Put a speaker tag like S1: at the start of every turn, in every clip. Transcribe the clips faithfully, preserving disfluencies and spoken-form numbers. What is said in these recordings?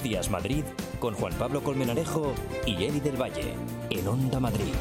S1: Buenos Días Madrid con Juan Pablo Colmenarejo y Eli del Valle en Onda Madrid.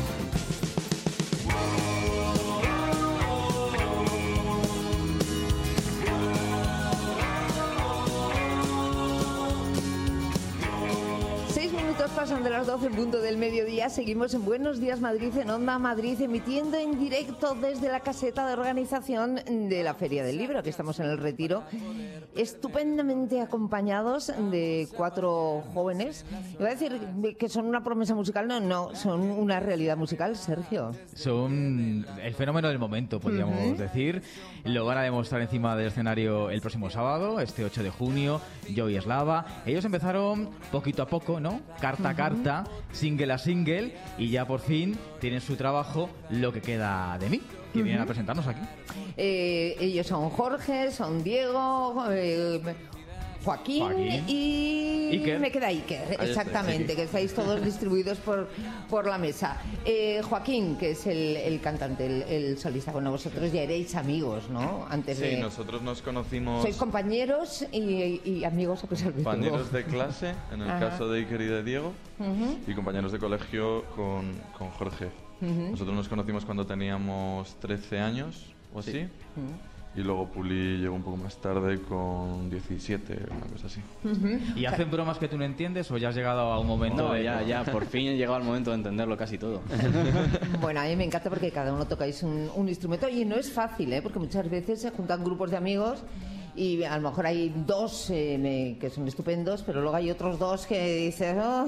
S2: Pasan de las doce en punto del mediodía. Seguimos en Buenos Días Madrid, en Onda Madrid, emitiendo en directo desde la caseta de organización de la Feria del Libro, que estamos en el Retiro, estupendamente acompañados de cuatro jóvenes. Iba a decir que son una promesa musical, no, no, son una realidad musical, Sergio.
S3: Son el fenómeno del momento, podríamos uh-huh. decir. Lo van a demostrar encima del escenario el próximo sábado, este ocho de junio, Yo y Eslava. Ellos empezaron poquito a poco, ¿no? Carta a carta, single a single, y ya por fin tienen su trabajo Lo que queda de mí, que uh-huh. vienen a presentarnos aquí.
S2: Eh, ellos son Jorge, son Diego, eh, Joaquín, Joaquín y
S3: Iker.
S2: Me queda Iker, exactamente, sí. Que estáis todos distribuidos por, por la mesa. Eh, Joaquín, que es el, el cantante, el, el solista. Bueno, vosotros ya erais amigos, ¿no? Antes
S4: sí,
S2: de...
S4: nosotros nos conocimos...
S2: Sois compañeros y, y amigos a pesar de todo.
S4: Compañeros de clase, en el Ajá. caso de Iker y de Diego, uh-huh. y compañeros de colegio con, con Jorge. Uh-huh. Nosotros nos conocimos cuando teníamos trece años o así. Sí. Uh-huh. Y luego Puli llegó un poco más tarde con diecisiete, una cosa así.
S3: Uh-huh. ¿Y hacen bromas que tú no entiendes o ya has llegado a un momento?
S5: No, de... ya, ya, por fin he llegado al momento de entenderlo casi todo.
S2: Bueno, a mí me encanta porque cada uno tocáis un, un instrumento y no es fácil, ¿eh? Porque muchas veces se juntan grupos de amigos y a lo mejor hay dos eh, me, que son estupendos, pero luego hay otros dos que dicen, oh,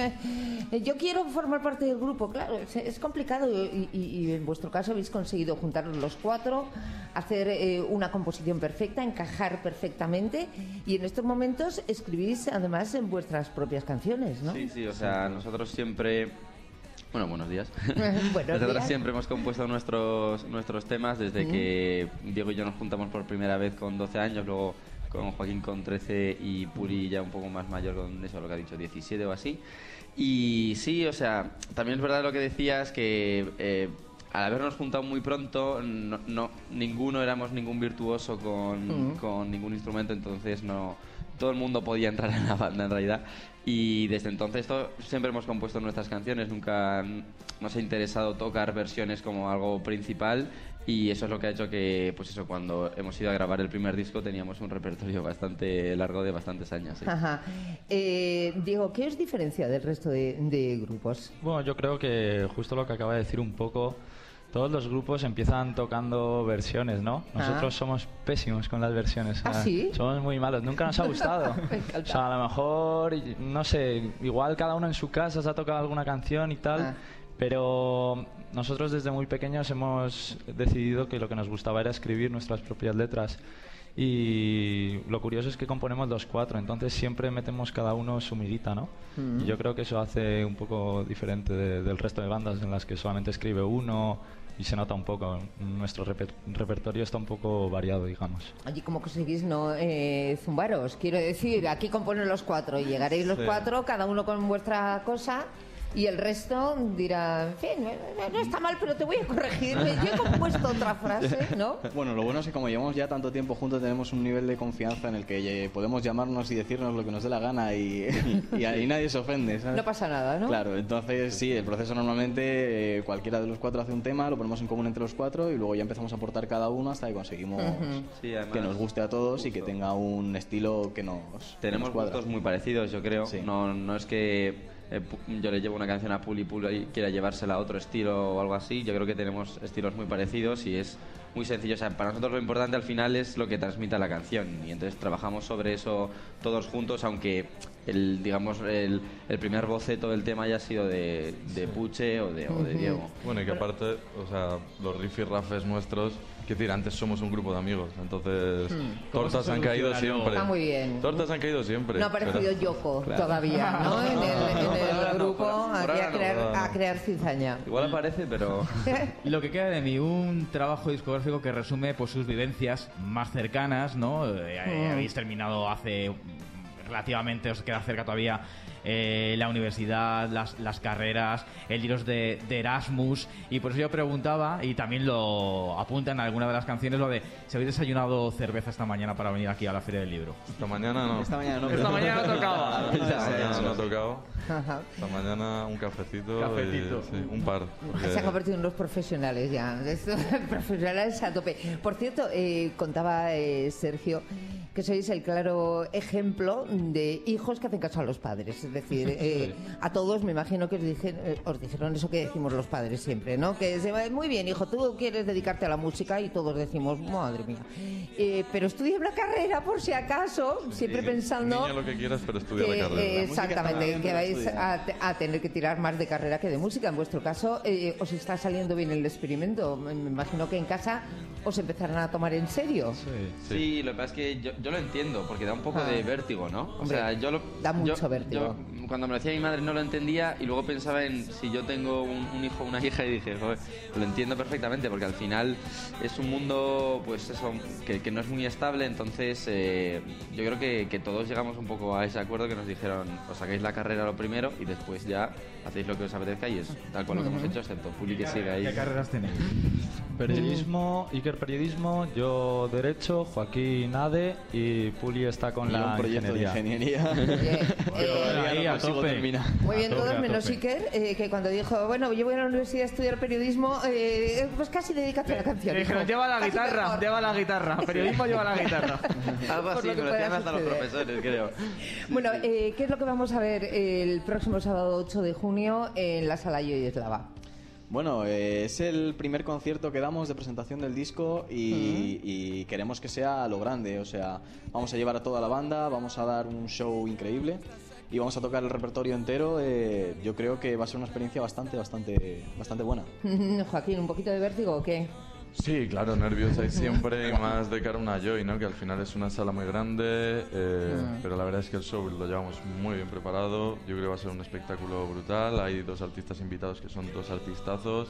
S2: yo quiero formar parte del grupo. Claro, es, es complicado y, y, y en vuestro caso habéis conseguido juntar los cuatro, hacer eh, una composición perfecta, encajar perfectamente, y en estos momentos escribís además en vuestras propias canciones, ¿no?
S6: Sí, sí, o sea, nosotros siempre... Bueno, buenos días.
S2: Buenos
S6: Nosotros
S2: días.
S6: siempre hemos compuesto nuestros nuestros temas desde mm. que Diego y yo nos juntamos por primera vez con doce años, luego con Joaquín con trece y Puri ya un poco más mayor con eso, lo que ha dicho, diecisiete o así. Y sí, o sea, también es verdad lo que decías, que eh, al habernos juntado muy pronto, no, no ninguno éramos ningún virtuoso con, mm. con ningún instrumento, entonces no... todo el mundo podía entrar en la banda en realidad, y desde entonces todo, siempre hemos compuesto nuestras canciones, nunca nos ha interesado tocar versiones como algo principal, y eso es lo que ha hecho que, pues eso, cuando hemos ido a grabar el primer disco teníamos un repertorio bastante largo de bastantes años. ¿Sí?
S2: Ajá. Eh, Diego, ¿qué os diferencia del resto de, de grupos?
S7: Bueno, yo creo que justo lo que acaba de decir un poco... Todos los grupos empiezan tocando versiones, ¿no? Nosotros ah. somos pésimos con las versiones.
S2: ¿Ah, sí?
S7: Somos muy malos. Nunca nos ha gustado. O sea, a lo mejor, no sé, igual cada uno en su casa se ha tocado alguna canción y tal, ah. pero nosotros desde muy pequeños hemos decidido que lo que nos gustaba era escribir nuestras propias letras. Y lo curioso es que componemos los cuatro, entonces siempre metemos cada uno su mirita, ¿no? Mm. Y yo creo que eso hace un poco diferente de, del resto de bandas en las que solamente escribe uno y se nota un poco. Nuestro reper- repertorio está un poco variado, digamos.
S2: Allí, ¿cómo conseguís no eh, zumbaros? Quiero decir, aquí componen los cuatro y llegaréis los sí. cuatro, cada uno con vuestra cosa. Y el resto dirá, en fin, no está mal, pero te voy a corregir. Yo he compuesto otra frase, ¿no?
S5: Bueno, lo bueno es que como llevamos ya tanto tiempo juntos, tenemos un nivel de confianza en el que podemos llamarnos y decirnos lo que nos dé la gana y, y, y ahí nadie se ofende, ¿sabes?
S2: No pasa nada, ¿no?
S5: Claro, entonces sí, el proceso normalmente, eh, cualquiera de los cuatro hace un tema, lo ponemos en común entre los cuatro y luego ya empezamos a aportar cada uno hasta que conseguimos uh-huh. sí, además, que nos guste a todos justo. Y que tenga un estilo que nos
S6: Tenemos
S5: que nos
S6: gustos muy parecidos, yo creo. Sí. No, no es que... Eh, yo le llevo una canción a Puli, Puli quiera llevársela a otro estilo o algo así. Yo creo que tenemos estilos muy parecidos y es muy sencillo. O sea, para nosotros lo importante al final es lo que transmita la canción, y entonces trabajamos sobre eso todos juntos, aunque el, digamos, el, el primer boceto del tema haya sido de, de Puche o de, o de Diego.
S4: Bueno, y que aparte, o sea, los riff y rafes nuestros, quiero decir, antes somos un grupo de amigos, entonces hmm. tortas han caído siempre.
S2: Está muy bien.
S4: Tortas han caído siempre.
S2: No ha aparecido pero... Yoko claro. todavía, ¿no? En el, en el grupo, no, aquí a crear, no, no. a crear cizaña.
S6: Igual aparece, pero...
S3: Lo que queda de mí, un trabajo discográfico que resume pues sus vivencias más cercanas, ¿no? Eh, hmm. Habéis terminado hace... relativamente, os queda cerca todavía eh, la universidad, las, las carreras, el iros de, de Erasmus, y por eso yo preguntaba, y también lo apunta en alguna de las canciones, lo de si habéis desayunado cerveza esta mañana para venir aquí a la Feria del Libro.
S4: Esta mañana no.
S5: Esta mañana no.
S3: Esta mañana no tocaba.
S4: Esta mañana no ha tocado. Esta mañana un cafecito,
S3: Cafetito.
S4: Y, sí, un par. Porque...
S2: Se han convertido en unos profesionales ya, profesionales a tope. Por cierto, eh, contaba eh, Sergio que sois el claro ejemplo de hijos que hacen caso a los padres. Es decir, eh, a todos me imagino que os, dije, eh, os dijeron eso que decimos los padres siempre, ¿no? Que es muy bien, hijo, tú quieres dedicarte a la música, y todos decimos, madre mía. Eh, pero estudia una carrera por si acaso, siempre
S4: sí,
S2: pensando...
S4: Niña lo que quieras, pero estudia
S2: que,
S4: la carrera.
S2: Eh, exactamente,
S5: bien,
S2: que vais a, a tener que tirar más de carrera que de música. En vuestro caso, eh, ¿os está saliendo bien el experimento? Me imagino que en casa os empezarán a tomar en serio.
S3: Sí.
S6: Sí, sí, lo que pasa es que yo, yo lo entiendo, porque da un poco
S2: Ah.
S6: de vértigo, ¿no?
S2: Hombre,
S6: o sea, yo lo,
S2: da mucho
S6: yo-
S2: vértigo.
S6: yo, cuando me lo decía mi madre no lo entendía, y luego pensaba en si yo tengo un, un hijo o una hija, y dije, joder, lo entiendo perfectamente, porque al final es un mundo, pues eso, que, que no es muy estable. Entonces eh, yo creo que, que todos llegamos un poco a ese acuerdo, que nos dijeron, os sacáis la carrera lo primero y después ya hacéis lo que os apetezca, y es tal cual lo que hemos hecho, excepto Puli, que sigue ahí.
S3: ¿Qué carreras tenéis?
S7: Periodismo, Iker Periodismo, yo Derecho, Joaquín ADE y Puli está con
S5: Y
S7: la
S5: un proyecto de
S7: ingeniería.
S5: ingeniería.
S2: Oye, eh,
S3: Ahí,
S5: no
S3: a
S5: consigo
S3: tope.
S5: terminar.
S2: muy bien,
S3: A tope,
S2: todos
S3: a
S2: menos
S3: tope.
S2: Iker, eh, que cuando dijo, bueno, yo voy a la universidad a estudiar periodismo, eh, pues casi dedícate a la canción.
S3: Le dijeron,
S2: hijo.
S3: lleva la
S2: Casi
S3: guitarra,
S2: mejor.
S3: lleva la guitarra. Periodismo lleva la guitarra.
S6: Algo
S2: Por
S6: así,
S2: lo que
S6: me lo
S2: pueda
S6: decían hasta los
S2: suceder.
S6: profesores, creo.
S2: Bueno, eh, ¿qué es lo que vamos a ver el próximo sábado ocho de junio en la Sala Yo y Eslava?
S5: Bueno, eh, es el primer concierto que damos de presentación del disco y, y queremos que sea a lo grande. O sea, vamos a llevar a toda la banda, vamos a dar un show increíble y vamos a tocar el repertorio entero. Eh, yo creo que va a ser una experiencia bastante, bastante, bastante buena.
S2: Joaquín, ¿un poquito de vértigo o qué?
S4: Sí, claro, nervios hay siempre, y más de cara a una Joy, ¿no? Que al final es una sala muy grande, eh,
S2: Mm.
S4: pero la verdad es que el show lo llevamos muy bien preparado. Yo creo que va a ser un espectáculo brutal. Hay dos artistas invitados que son dos artistazos,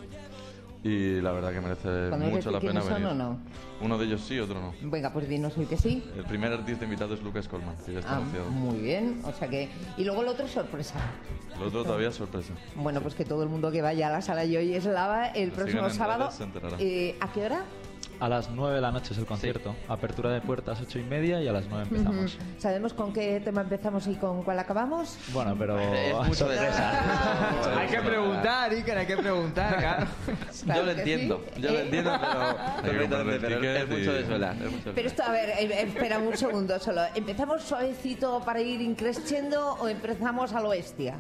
S4: y la verdad que merece
S2: ¿Podemos
S4: mucho
S2: decir
S4: la pena
S2: quiénes son
S4: venir.
S2: o no?
S4: Uno de ellos sí, otro no.
S2: Venga, pues dinos el que sí.
S4: El primer artista invitado es Lucas Colman, que ya está
S2: Ah,
S4: anunciado.
S2: muy bien, o sea que... Y luego el otro, sorpresa.
S4: El otro todavía es sorpresa.
S2: Bueno, pues que todo el mundo que vaya a la Sala Yo y Eslava el
S4: Lo
S2: próximo
S4: sigan en
S2: sábado...
S4: redes, se enterará.
S2: Eh, ¿A qué hora?
S7: A las nueve de la noche es el concierto. Apertura de puertas ocho y media y a las nueve empezamos.
S2: Ujú. ¿Sabemos con qué tema empezamos y con cuál acabamos?
S7: Bueno, pero...
S6: Es mucho de
S7: sorpresa.
S3: Hay que preguntar, Iker, hay que preguntar, claro.
S2: Claro
S6: yo lo
S2: que
S6: entiendo,
S2: sí.
S6: yo lo
S2: ¿Eh?
S6: entiendo, pero perfectamente, pero
S4: ticket
S6: es mucho
S4: y-
S6: desvelar. Es mucho
S2: Pero
S6: desvelar.
S2: esto, a ver, eh, espera un segundo solo. ¿Empezamos suavecito para ir increciendo o empezamos a lo bestia?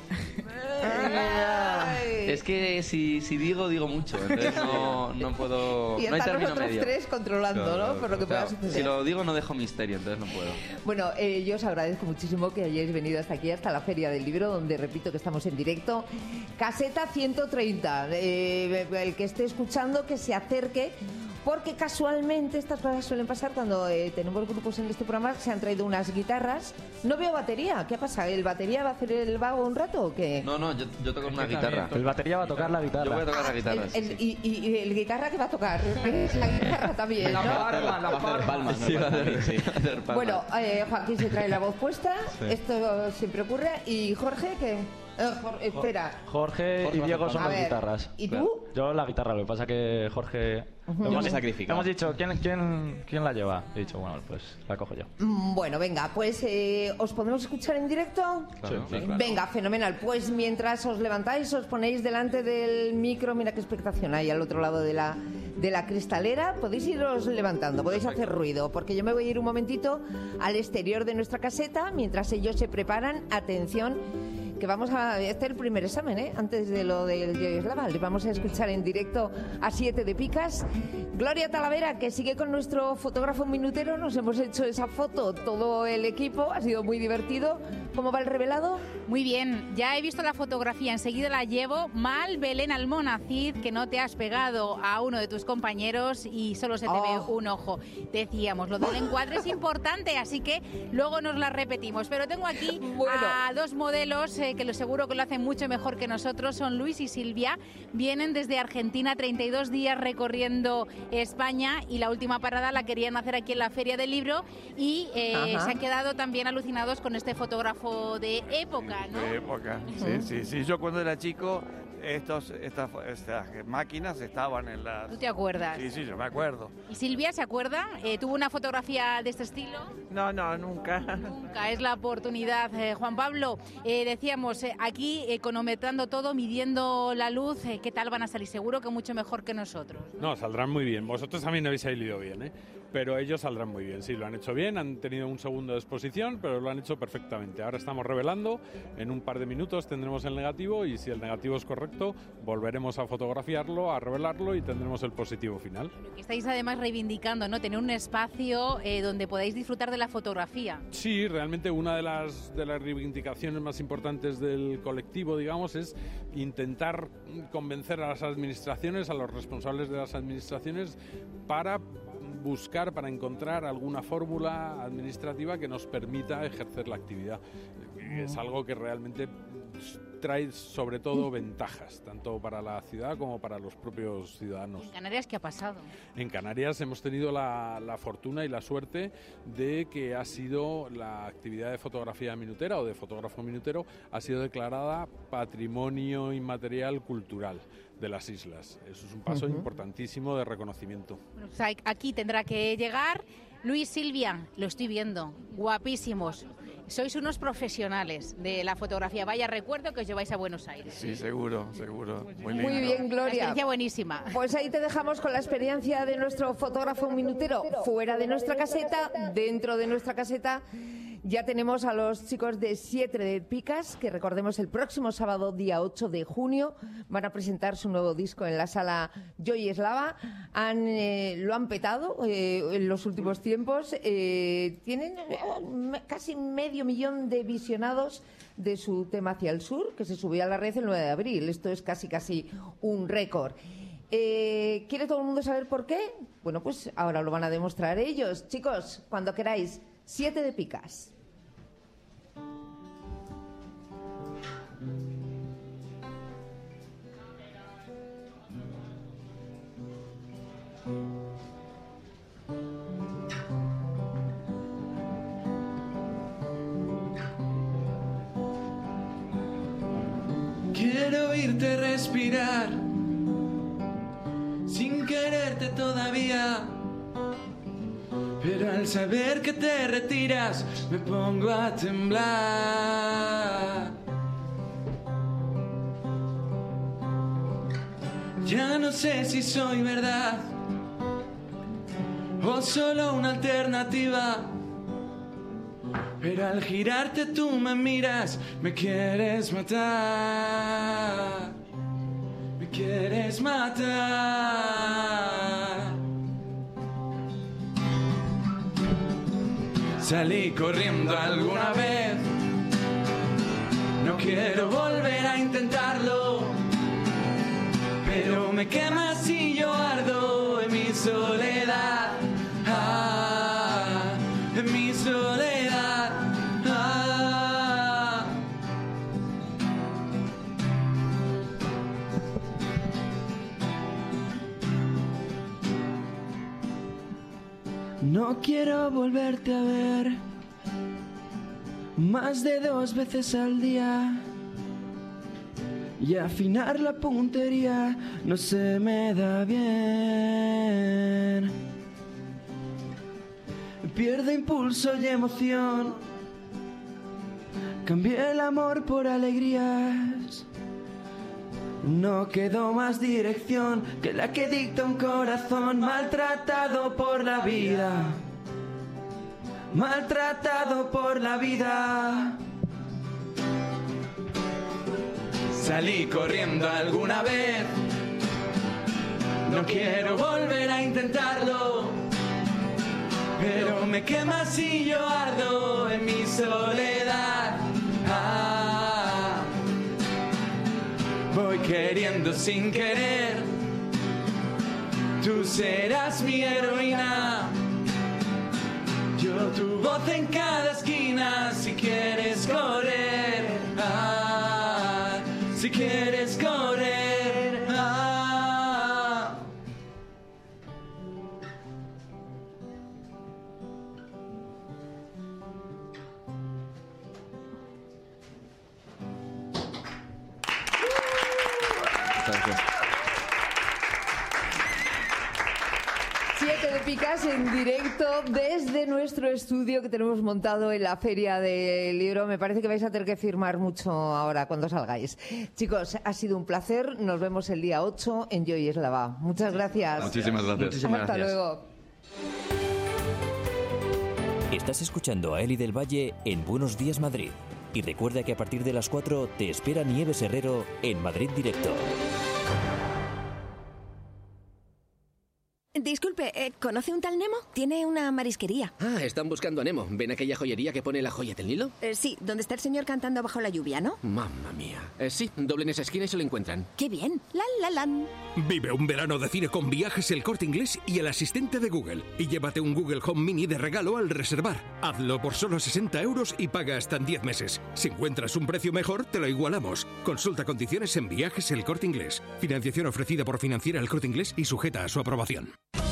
S2: Ay.
S6: Es que si, si digo, digo mucho, entonces no, no puedo...
S2: Y
S6: no hay
S2: están
S6: término
S2: nosotros
S6: medio.
S2: tres controlando,
S4: Claro,
S2: ¿no? Por lo que
S6: Claro,
S2: pueda suceder.
S6: si lo digo no dejo misterio, entonces no puedo.
S2: Bueno, eh, yo os agradezco muchísimo que hayáis venido hasta aquí, hasta la Feria del Libro, donde repito que estamos en directo. Caseta ciento treinta. Eh, el que esté escuchando, que se acerque. Porque casualmente estas cosas suelen pasar cuando eh, tenemos grupos en este programa. Se han traído unas guitarras. No veo batería. ¿Qué pasa? ¿El batería va a hacer el vago un rato o qué?
S6: No, no, yo, yo toco una
S3: que
S6: guitarra.
S3: también
S7: El batería va a tocar la
S6: Yo voy a
S7: guitarra.
S6: tocar la guitarra,
S2: El-
S6: sí,
S2: el-
S6: sí.
S2: y, y- y el guitarra que va a tocar. Es la guitarra también,
S3: La
S2: ¿no?
S3: palma, la
S5: Va a hacer
S3: palma.
S5: palmas,
S6: Sí,
S5: me
S6: va a
S5: parece a mí,
S6: hacer-
S5: sí.
S6: va a hacer palmas.
S2: Bueno, eh, Joaquín se trae la voz puesta.
S4: Sí.
S2: Esto siempre ocurre. ¿Y Jorge qué? Eh, Jor- espera.
S7: Jorge
S6: Jorge
S7: y
S6: va a
S7: Diego
S6: hacer
S7: son
S2: A
S7: las
S2: ver,
S7: guitarras.
S2: ¿y tú?
S7: Yo la guitarra, lo que pasa que Jorge...
S5: me he sacrificado.
S7: hemos dicho, ¿quién, quién, ¿quién la lleva? He dicho, bueno, pues la cojo yo.
S2: Mm, Bueno, venga, pues eh, ¿os podemos escuchar en directo?
S4: Claro.
S6: Sí, claro.
S2: Venga, fenomenal. Pues mientras os levantáis, os ponéis delante del micro, mira qué expectación hay al otro lado de la, de la cristalera. Podéis iros levantando, podéis hacer ruido, porque yo me voy a ir un momentito al exterior de nuestra caseta mientras ellos se preparan. Atención, que vamos a hacer el primer examen, ¿eh? Antes de lo del Yo y Eslava. Les vamos a escuchar en directo a Siete de Picas. Gloria Talavera, que sigue con nuestro fotógrafo minutero. Nos hemos hecho esa foto, todo el equipo. Ha sido muy divertido. ¿Cómo va el revelado?
S8: Muy bien, ya he visto la fotografía, enseguida la llevo. Mal, Belén Almonacid, que no te has pegado a uno de tus compañeros y solo se te
S2: Oh.
S8: ve un ojo. Decíamos, lo del encuadre es importante, así que luego nos la repetimos. Pero tengo aquí
S2: Bueno.
S8: a dos modelos eh, que lo seguro que lo hacen mucho mejor que nosotros. Son Luis y Silvia, vienen desde Argentina, treinta y dos días recorriendo España y la última parada la querían hacer aquí en la Feria del Libro y eh,
S2: Ajá.
S8: se han quedado también alucinados con este fotógrafo fotógrafo de época, ¿no?
S9: De época, sí, sí, sí. Yo cuando era chico, estos, estas, estas máquinas estaban en las...
S8: ¿Tú te acuerdas?
S9: Sí, sí, yo me acuerdo.
S8: ¿Y Silvia se acuerda? Eh, ¿Tuvo una fotografía de este estilo?
S10: No, no, nunca.
S8: Nunca, es la oportunidad. Eh, Juan Pablo, eh, decíamos, eh, aquí eh, cronometrando todo, midiendo la luz, eh, ¿qué tal van a salir? Seguro que mucho mejor que nosotros.
S11: No, saldrán muy bien. Vosotros también habéis salido bien, ¿eh? Pero ellos saldrán muy bien. Sí, lo han hecho bien, han tenido un segundo de exposición, pero lo han hecho perfectamente. Ahora estamos revelando, en un par de minutos tendremos el negativo y si el negativo es correcto, volveremos a fotografiarlo, a revelarlo y tendremos el positivo final.
S8: Estáis además reivindicando, ¿no? Tener un espacio eh, donde podáis disfrutar de la fotografía.
S11: Sí, realmente una de las, de las reivindicaciones más importantes del colectivo, digamos, es intentar convencer a las administraciones, a los responsables de las administraciones, para buscar, para encontrar alguna fórmula administrativa que nos permita ejercer la actividad. Es algo que realmente trae sobre todo ventajas, tanto para la ciudad como para los propios ciudadanos.
S8: ¿En Canarias qué ha pasado?
S11: En Canarias hemos tenido la, la fortuna y la suerte de que ha sido la actividad de fotografía minutera o de fotógrafo minutero ha sido declarada Patrimonio Inmaterial Cultural de las islas. Eso es un paso uh-huh. importantísimo de reconocimiento.
S8: Bueno, pues aquí tendrá que llegar Luis, Silvia, lo estoy viendo, guapísimos. Sois unos profesionales de la fotografía. Vaya recuerdo que os lleváis a Buenos Aires.
S9: Sí, seguro, seguro. Muy,
S2: Muy bien, Gloria.
S8: Una experiencia buenísima.
S2: Pues ahí te dejamos con la experiencia de nuestro fotógrafo minutero. Fuera de nuestra caseta, dentro de nuestra caseta, ya tenemos a los chicos de Siete de Picas, que recordemos el próximo sábado, día ocho de junio, van a presentar su nuevo disco en la sala Joy Eslava. Han, eh, lo han petado eh, en los últimos tiempos. Eh, tienen eh, casi medio millón de visionados de su tema Hacia el Sur, que se subió a la red el nueve de abril. Esto es casi, casi un récord. Eh, ¿Quiere todo el mundo saber por qué? Bueno, pues ahora lo van a demostrar ellos. Chicos, cuando queráis, Siete de Picas.
S12: Quiero oírte respirar sin quererte todavía, pero al saber que te retiras me pongo a temblar. Ya no sé si soy verdad o solo una alternativa, pero al girarte tú me miras, me quieres matar, me quieres matar. Salí corriendo alguna vez, no quiero volver a intentarlo, pero me quema si yo ardo en mi soledad, ah, en mi soledad, ah. No quiero volverte a ver más de dos veces al día, y afinar la puntería no se me da bien. Pierdo impulso y emoción, cambié el amor por alegrías. No quedó más dirección que la que dicta un corazón maltratado por la vida, maltratado por la vida. Salí corriendo alguna vez, no quiero volver a intentarlo, pero me quema si yo ardo en mi soledad, ah. Voy queriendo sin querer, tú serás mi heroína, yo tu voz en cada esquina, si quieres correr, ah, si quieres correr, ah.
S6: gracias.
S2: Siete de Picas en directo desde nuestro estudio que tenemos montado en la Feria del Libro. Me parece que vais a tener que firmar mucho ahora cuando salgáis. Chicos, ha sido un placer. Nos vemos el día ocho en Yo y Eslava. Muchas gracias.
S4: Muchísimas gracias.
S6: Muchísimas
S2: Hasta
S6: gracias.
S2: luego.
S1: Estás escuchando a Eli del Valle en Buenos Días Madrid. Y recuerda que a partir de las cuatro te espera Nieves Herrero en Madrid Directo.
S10: Disculpe, eh, ¿conoce un tal Nemo? Tiene una marisquería.
S13: Ah, están buscando a Nemo. ¿Ven aquella joyería que pone la joya del Nilo?
S10: Eh, sí, donde está el señor cantando bajo la lluvia, ¿no?
S13: Mamma mía. Eh, sí, doblen esa esquina y se lo encuentran.
S10: ¡Qué bien! ¡La, la, lan!
S14: Vive un verano de cine con Viajes El Corte Inglés y el asistente de Google. Y llévate un Google Home Mini de regalo al reservar. Hazlo por solo sesenta euros y paga hasta en diez meses. Si encuentras un precio mejor, te lo igualamos. Consulta condiciones en Viajes El Corte Inglés. Financiación ofrecida por Financiera El Corte Inglés y sujeta a su aprobación.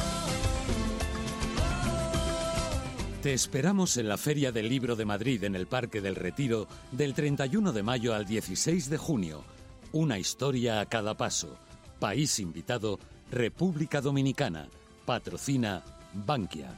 S15: Te esperamos en la Feria del Libro de Madrid en el Parque del Retiro del treinta y uno de mayo al dieciséis de junio. Una historia a cada paso. País invitado, República Dominicana. Patrocina Bankia.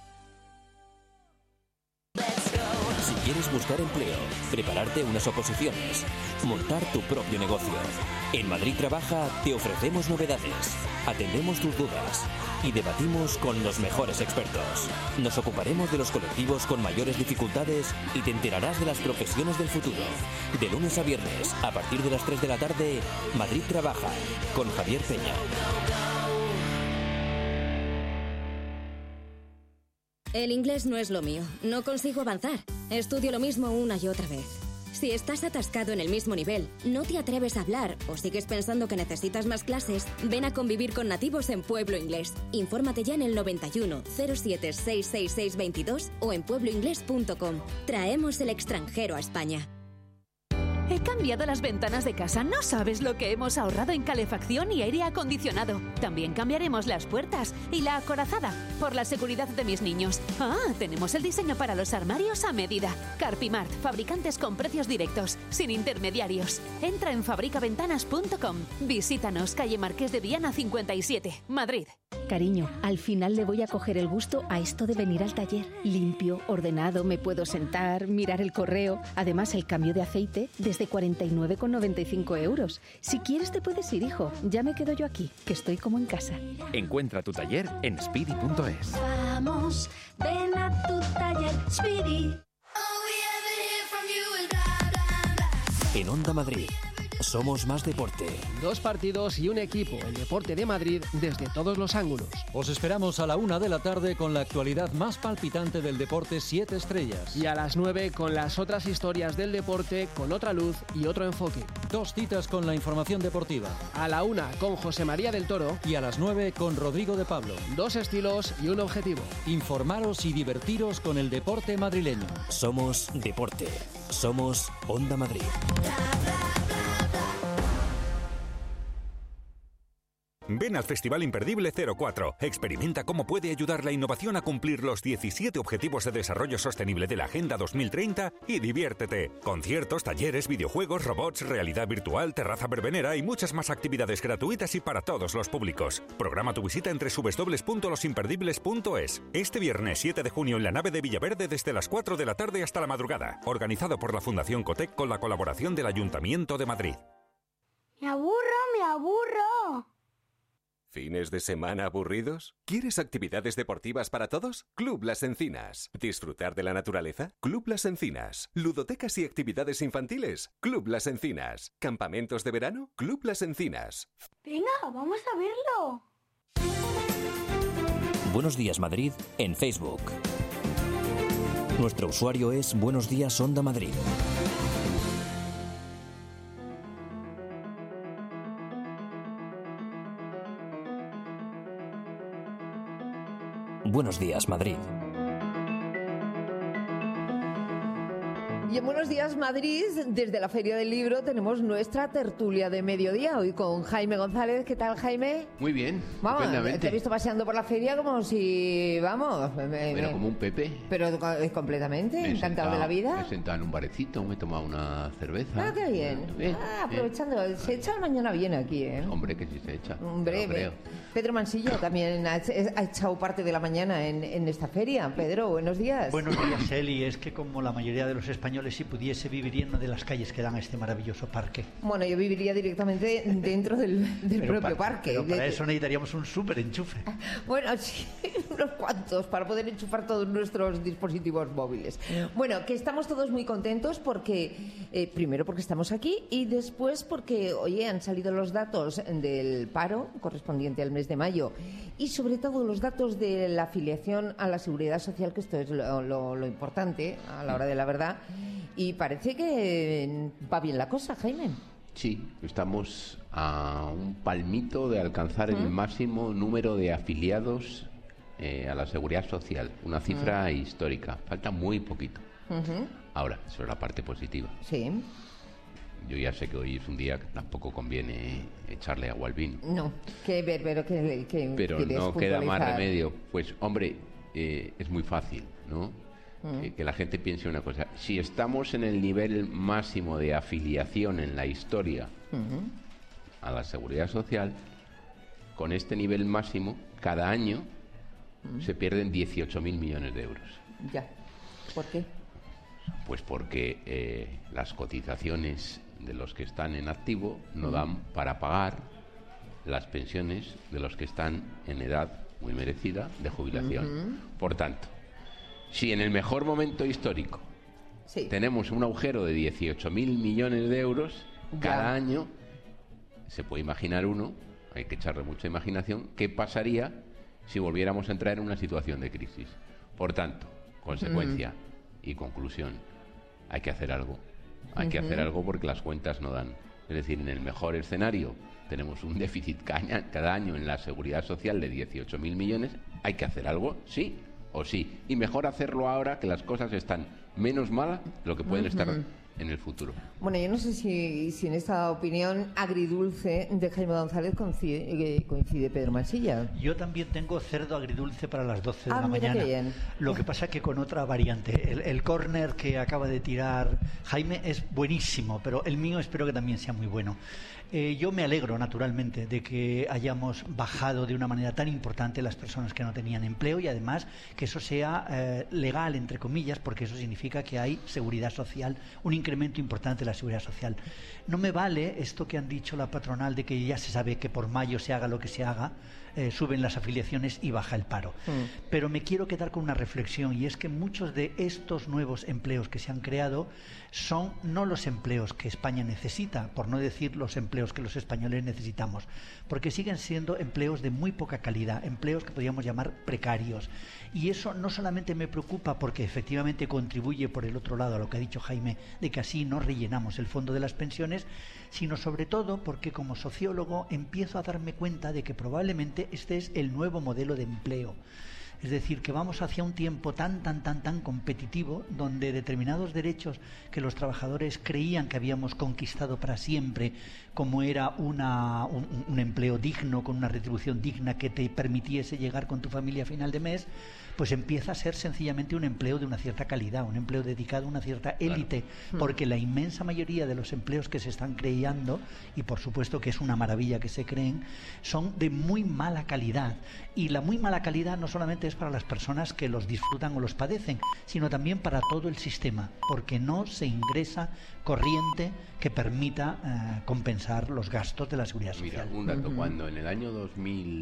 S1: Si quieres buscar empleo, prepararte unas oposiciones, montar tu propio negocio. En Madrid Trabaja te ofrecemos novedades, atendemos tus dudas y debatimos con los mejores expertos. Nos ocuparemos de los colectivos con mayores dificultades y te enterarás de las profesiones del futuro. De lunes a viernes, a partir de las tres de la tarde, Madrid Trabaja, con Javier Peña.
S16: El inglés no es lo mío. No consigo avanzar. Estudio lo mismo una y otra vez. Si estás atascado en el mismo nivel, no te atreves a hablar o sigues pensando que necesitas más clases, ven a convivir con nativos en Pueblo Inglés. Infórmate ya en el noventa y uno, cero siete, sesenta y seis seis veintidós o en pueblo inglés punto com. Traemos el extranjero a España.
S17: He cambiado las ventanas de casa. No sabes lo que hemos ahorrado en calefacción y aire acondicionado. También cambiaremos las puertas y la acorazada por la seguridad de mis niños. Ah, tenemos el diseño para los armarios a medida. Carpimart, fabricantes con precios directos, sin intermediarios. Entra en fabrica ventanas punto com. Visítanos, calle Marqués de Viana cincuenta y siete, Madrid.
S18: Cariño, al final le voy a coger el gusto a esto de venir al taller. Limpio, ordenado, me puedo sentar, mirar el correo. Además, el cambio de aceite desde cuarenta y nueve con noventa y cinco euros. Si quieres te puedes ir, hijo. Ya me quedo yo aquí, que estoy como en casa.
S19: Encuentra tu taller en speedy punto es.
S20: Vamos, ven a tu taller Speedy.
S1: En Onda Madrid, somos más deporte.
S21: Dos partidos y un equipo, el deporte de Madrid desde todos los ángulos.
S22: Os esperamos a la una de la tarde con la actualidad más palpitante del deporte siete estrellas.
S21: Y a las nueve con las otras historias del deporte con otra luz y otro enfoque.
S22: Dos citas con la información deportiva.
S21: A la una con José María del Toro.
S22: Y a las nueve con Rodrigo de Pablo.
S21: Dos estilos y un objetivo.
S22: Informaros y divertiros con el deporte madrileño.
S1: Somos deporte. Somos Onda Madrid.
S23: Ven al Festival Imperdible cero cuatro. Experimenta cómo puede ayudar la innovación a cumplir los diecisiete Objetivos de Desarrollo Sostenible de la Agenda dos mil treinta y diviértete. Conciertos, talleres, videojuegos, robots, realidad virtual, terraza verbenera y muchas más actividades gratuitas y para todos los públicos. Programa tu visita en doble u doble u doble u punto los imperdibles punto es. Este viernes siete de junio en la nave de Villaverde desde las cuatro de la tarde hasta la madrugada. Organizado por la Fundación Cotec con la colaboración del Ayuntamiento de Madrid.
S20: Me aburro, me aburro.
S19: ¿Fines de semana aburridos? ¿Quieres actividades deportivas para todos? Club Las Encinas. ¿Disfrutar de la naturaleza? Club Las Encinas. ¿Ludotecas y actividades infantiles? Club Las Encinas. ¿Campamentos de verano? Club Las Encinas.
S20: Venga, vamos a verlo.
S1: Buenos Días Madrid en Facebook. Nuestro usuario es Buenos Días Onda Madrid. Buenos Días Madrid.
S2: Y en Buenos Días Madrid, desde la Feria del Libro, tenemos nuestra tertulia de mediodía, hoy con Jaime González. ¿Qué tal, Jaime?
S3: Muy bien,
S2: vamos, te he visto paseando por la feria como si, vamos... Me,
S3: bueno,
S2: me,
S3: como un Pepe.
S2: Pero completamente,
S3: me
S2: encantado
S3: sentado,
S2: de la vida.
S3: Me he sentado en un barecito, me he tomado una cerveza.
S2: Ah, qué bien.
S3: bien
S2: ah, aprovechando, bien. Se echa mañana bien aquí, ¿eh?
S3: Hombre, que sí se echa.
S2: Hombre, creo. Pedro Mansillo también ha, ha echado parte de la mañana en, en esta feria. Pedro, buenos días.
S5: Buenos días, Eli. Es que como la mayoría de los españoles, si pudiese, viviría en una de las calles que dan a este maravilloso parque.
S2: Bueno, yo viviría directamente dentro del, del
S5: pero
S2: propio
S5: para,
S2: parque.
S5: Pero para eso necesitaríamos un súper enchufe.
S2: Bueno, sí, unos cuantos, para poder enchufar todos nuestros dispositivos móviles. Bueno, que estamos todos muy contentos porque, eh, primero porque estamos aquí y después porque, oye, han salido los datos del paro correspondiente al mes de mayo y sobre todo los datos de la afiliación a la Seguridad Social, que esto es lo, lo, lo importante a la hora de la verdad. Y parece que va bien la cosa, Jaime.
S3: Sí, estamos a un palmito de alcanzar ¿Mm? el máximo número de afiliados eh, a la Seguridad Social, una cifra ¿Mm? histórica. Falta muy poquito. Uh-huh. Ahora, eso es la parte positiva.
S2: Sí.
S3: Yo ya sé que hoy es un día que tampoco conviene echarle agua al vino.
S2: No, que ver, pero que, que
S3: pero no queda más remedio. Pues, hombre, eh, es muy fácil, ¿no? Eh, que la gente piense una cosa. Si estamos en el nivel máximo de afiliación en la historia uh-huh. a la Seguridad Social, con este nivel máximo, cada año uh-huh. se pierden dieciocho mil millones de euros.
S2: Ya. ¿Por qué?
S3: Pues porque eh, las cotizaciones de los que están en activo no uh-huh. dan para pagar las pensiones de los que están en edad muy merecida de jubilación. Uh-huh. Por tanto, si en el mejor momento histórico sí. tenemos un agujero de dieciocho mil millones de euros ya. cada año, se puede imaginar uno, hay que echarle mucha imaginación, qué pasaría si volviéramos a entrar en una situación de crisis. Por tanto, consecuencia mm. y conclusión, hay que hacer algo. Hay uh-huh. que hacer algo porque las cuentas no dan. Es decir, en el mejor escenario tenemos un déficit cada año en la Seguridad Social de dieciocho mil millones, hay que hacer algo, sí o sí, y mejor hacerlo ahora que las cosas están menos malas de lo que pueden uh-huh. estar en el futuro.
S2: Bueno, yo no sé si, si en esta opinión agridulce de Jaime González coincide, coincide Pedro Mansilla.
S5: Yo también tengo cerdo agridulce para las doce de
S2: ah,
S5: la mañana.
S2: Qué bien.
S5: Lo que pasa que con otra variante. El, el córner que acaba de tirar Jaime es buenísimo, pero el mío espero que también sea muy bueno. Eh, yo me alegro, naturalmente, de que hayamos bajado de una manera tan importante las personas que no tenían empleo y además que eso sea eh, legal, entre comillas, porque eso significa que hay seguridad social, un incremento importante de la seguridad social. No me vale esto que han dicho la patronal de que ya se sabe que por mayo se haga lo que se haga, eh, suben las afiliaciones y baja el paro. Mm. Pero me quiero quedar con una reflexión y es que muchos de estos nuevos empleos que se han creado son no los empleos que España necesita, por no decir los empleos que los españoles necesitamos, porque siguen siendo empleos de muy poca calidad, empleos que podríamos llamar precarios. Y eso no solamente me preocupa porque efectivamente contribuye por el otro lado a lo que ha dicho Jaime, de que así no rellenamos el fondo de las pensiones, sino sobre todo porque como sociólogo empiezo a darme cuenta de que probablemente este es el nuevo modelo de empleo. Es decir, que vamos hacia un tiempo tan, tan, tan, tan competitivo, donde determinados derechos que los trabajadores creían que habíamos conquistado para siempre, como era una, un, un empleo digno, con una retribución digna que te permitiese llegar con tu familia a final de mes, pues empieza a ser sencillamente un empleo de una cierta calidad, un empleo dedicado a una cierta élite, claro. Porque la inmensa mayoría de los empleos que se están creando, y por supuesto que es una maravilla que se creen, son de muy mala calidad. Y la muy mala calidad no solamente es para las personas que los disfrutan o los padecen, sino también para todo el sistema, porque no se ingresa corriente que permita eh, compensar los gastos de la seguridad social.
S3: Mira, un dato, uh-huh. cuando en el año dos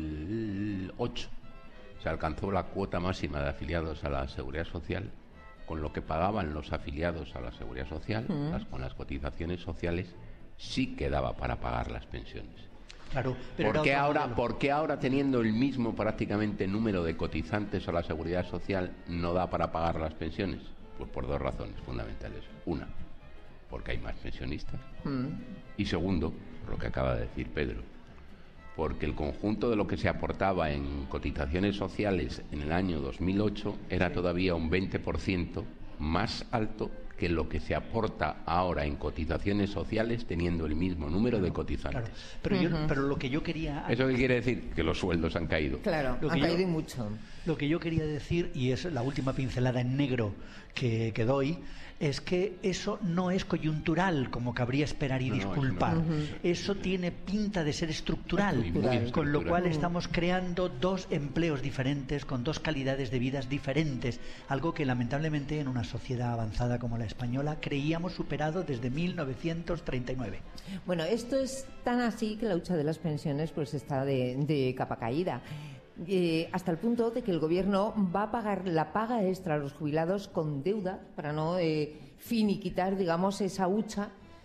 S3: mil ocho se alcanzó la cuota máxima de afiliados a la Seguridad Social, con lo que pagaban los afiliados a la Seguridad Social, uh-huh. las, con las cotizaciones sociales, sí quedaba para pagar las pensiones.
S5: Claro, pero
S3: ¿Por qué ahora, ¿Por qué ahora, teniendo el mismo prácticamente número de cotizantes a la Seguridad Social, no da para pagar las pensiones? Pues por dos razones fundamentales. Una, porque hay más pensionistas. Uh-huh. Y segundo, por lo que acaba de decir Pedro, porque el conjunto de lo que se aportaba en cotizaciones sociales en el año dos mil ocho era todavía un veinte por ciento más alto que lo que se aporta ahora en cotizaciones sociales teniendo el mismo número de cotizantes.
S5: Claro. Pero, yo, uh-huh. pero lo que yo quería...
S3: ¿Eso qué quiere decir? Que los sueldos han caído.
S2: Claro,
S5: lo
S2: han
S5: que
S2: caído
S5: yo,
S2: y mucho.
S5: Lo que yo quería decir, y es la última pincelada en negro que, que doy, es que eso no es coyuntural, como cabría esperar y
S3: no,
S5: disculpar.
S3: No,
S5: uh-huh. Eso tiene pinta de ser estructural,
S3: estructural.
S5: con lo cual
S3: uh-huh.
S5: estamos creando dos empleos diferentes, con dos calidades de vidas diferentes, algo que lamentablemente en una sociedad avanzada como la española creíamos superado desde mil novecientos treinta y nueve.
S2: Bueno, esto es tan así que la lucha de las pensiones pues está de, de capa caída. Eh, hasta el punto de que el gobierno va a pagar la paga extra a los jubilados con deuda para no eh, finiquitar, digamos, esa hucha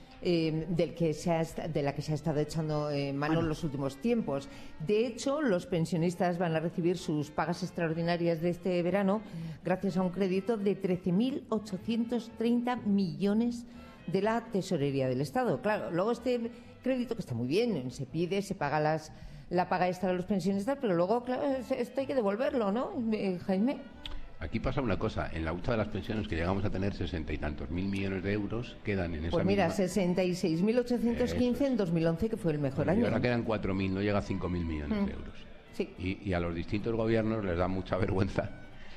S2: eh, del que se ha, de la que se ha estado echando eh, mano en los últimos tiempos. De hecho, los pensionistas van a recibir sus pagas extraordinarias de este verano gracias a un crédito de trece mil ochocientos treinta millones de la Tesorería del Estado. Claro, luego este crédito, que está muy bien, se pide, se paga las... la paga extra a los pensionistas, pero luego, claro, esto hay que devolverlo, ¿no, Jaime?
S3: Aquí pasa una cosa, en la hucha de las pensiones, que llegamos a tener sesenta y tantos mil millones de euros, quedan en esa
S2: Pues mira,
S3: misma...
S2: sesenta y seis mil ochocientos quince en dos mil once, que fue el mejor
S3: bueno,
S2: año.
S3: Y ahora quedan cuatro mil, no llega a cinco mil millones
S2: mm.
S3: de euros.
S2: Sí.
S3: Y, y a los distintos gobiernos les da mucha vergüenza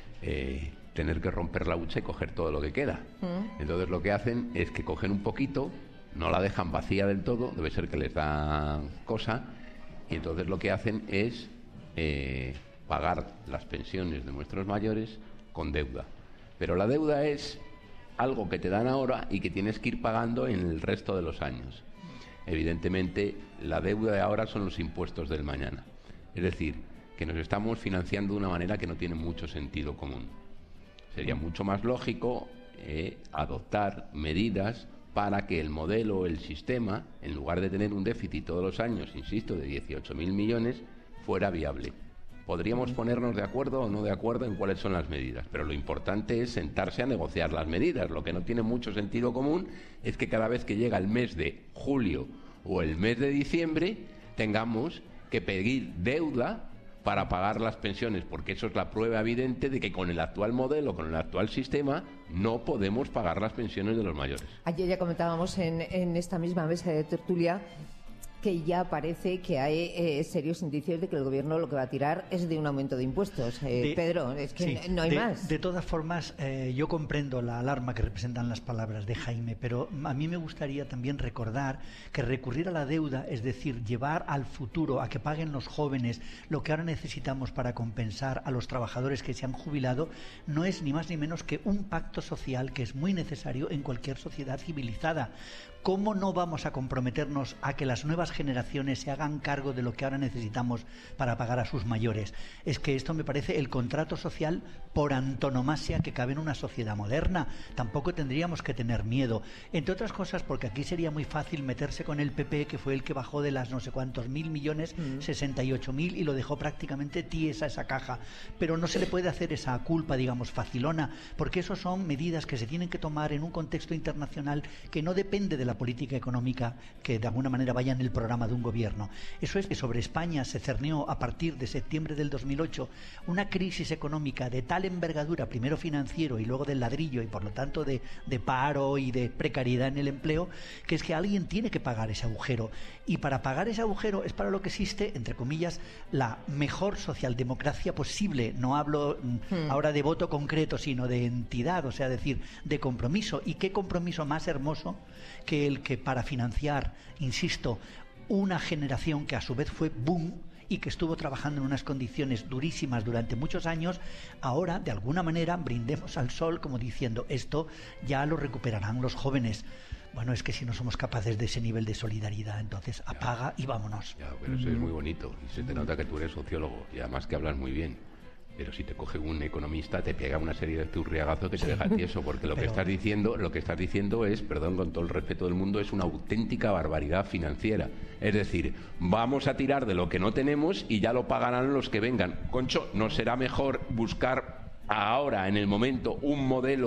S3: eh, tener que romper la hucha y coger todo lo que queda. Mm. Entonces lo que hacen es que cogen un poquito, no la dejan vacía del todo, debe ser que les da cosa, y entonces lo que hacen es eh, pagar las pensiones de nuestros mayores con deuda. Pero la deuda es algo que te dan ahora y que tienes que ir pagando en el resto de los años. Evidentemente, la deuda de ahora son los impuestos del mañana. Es decir, que nos estamos financiando de una manera que no tiene mucho sentido común. Sería mucho más lógico eh, adoptar medidas para que el modelo, el sistema, en lugar de tener un déficit todos los años, insisto, de dieciocho mil millones, fuera viable. Podríamos ponernos de acuerdo o no de acuerdo en cuáles son las medidas, pero lo importante es sentarse a negociar las medidas. Lo que no tiene mucho sentido común es que cada vez que llega el mes de julio o el mes de diciembre tengamos que pedir deuda para pagar las pensiones, porque eso es la prueba evidente de que con el actual modelo, con el actual sistema, no podemos pagar las pensiones de los mayores.
S2: Ayer ya comentábamos en, en esta misma mesa de tertulia que ya parece que hay eh, serios indicios de que el gobierno lo que va a tirar es de un aumento de impuestos. Eh,
S5: de,
S2: Pedro, es que
S5: sí,
S2: no hay
S5: de,
S2: más.
S5: De todas formas, eh, yo comprendo la alarma que representan las palabras de Jaime, pero a mí me gustaría también recordar que recurrir a la deuda, es decir, llevar al futuro a que paguen los jóvenes lo que ahora necesitamos para compensar a los trabajadores que se han jubilado, no es ni más ni menos que un pacto social que es muy necesario en cualquier sociedad civilizada. ¿Cómo no vamos a comprometernos a que las nuevas generaciones se hagan cargo de lo que ahora necesitamos para pagar a sus mayores? Es que esto me parece el contrato social por antonomasia que cabe en una sociedad moderna. Tampoco tendríamos que tener miedo. Entre otras cosas, porque aquí sería muy fácil meterse con el P P, que fue el que bajó de las no sé cuántos mil millones, mm. sesenta y ocho mil, y lo dejó prácticamente tiesa esa caja. Pero no se le puede hacer esa culpa, digamos, facilona, porque eso son medidas que se tienen que tomar en un contexto internacional que no depende de la política económica que de alguna manera vaya en el programa de un gobierno. Eso es que sobre España se cernió a partir de septiembre del dos mil ocho una crisis económica de tal envergadura, primero financiero y luego del ladrillo, y por lo tanto de, de paro y de precariedad en el empleo, que es que alguien tiene que pagar ese agujero, y para pagar ese agujero es para lo que existe, entre comillas, la mejor socialdemocracia posible. No hablo hmm. ahora de voto concreto, sino de entidad, o sea, decir, de compromiso. ¿Y qué compromiso más hermoso que el que para financiar, insisto, una generación que a su vez fue boom y que estuvo trabajando en unas condiciones durísimas durante muchos años, ahora de alguna manera brindemos al sol como diciendo, esto ya lo recuperarán los jóvenes? Bueno, es que si no somos capaces de ese nivel de solidaridad, entonces apaga ya, y vámonos.
S3: Ya, pero eso mm. es muy bonito, y se te nota que tú eres sociólogo y además que hablas muy bien. Pero si te coge un economista te pega una serie de zurriagazos que te deja tieso, porque lo pero... que estás diciendo, lo que estás diciendo es, perdón, con todo el respeto del mundo, es una auténtica barbaridad financiera. Es decir, vamos a tirar de lo que no tenemos y ya lo pagarán los que vengan. Concho, ¿no será mejor buscar ahora, en el momento, un modelo sí.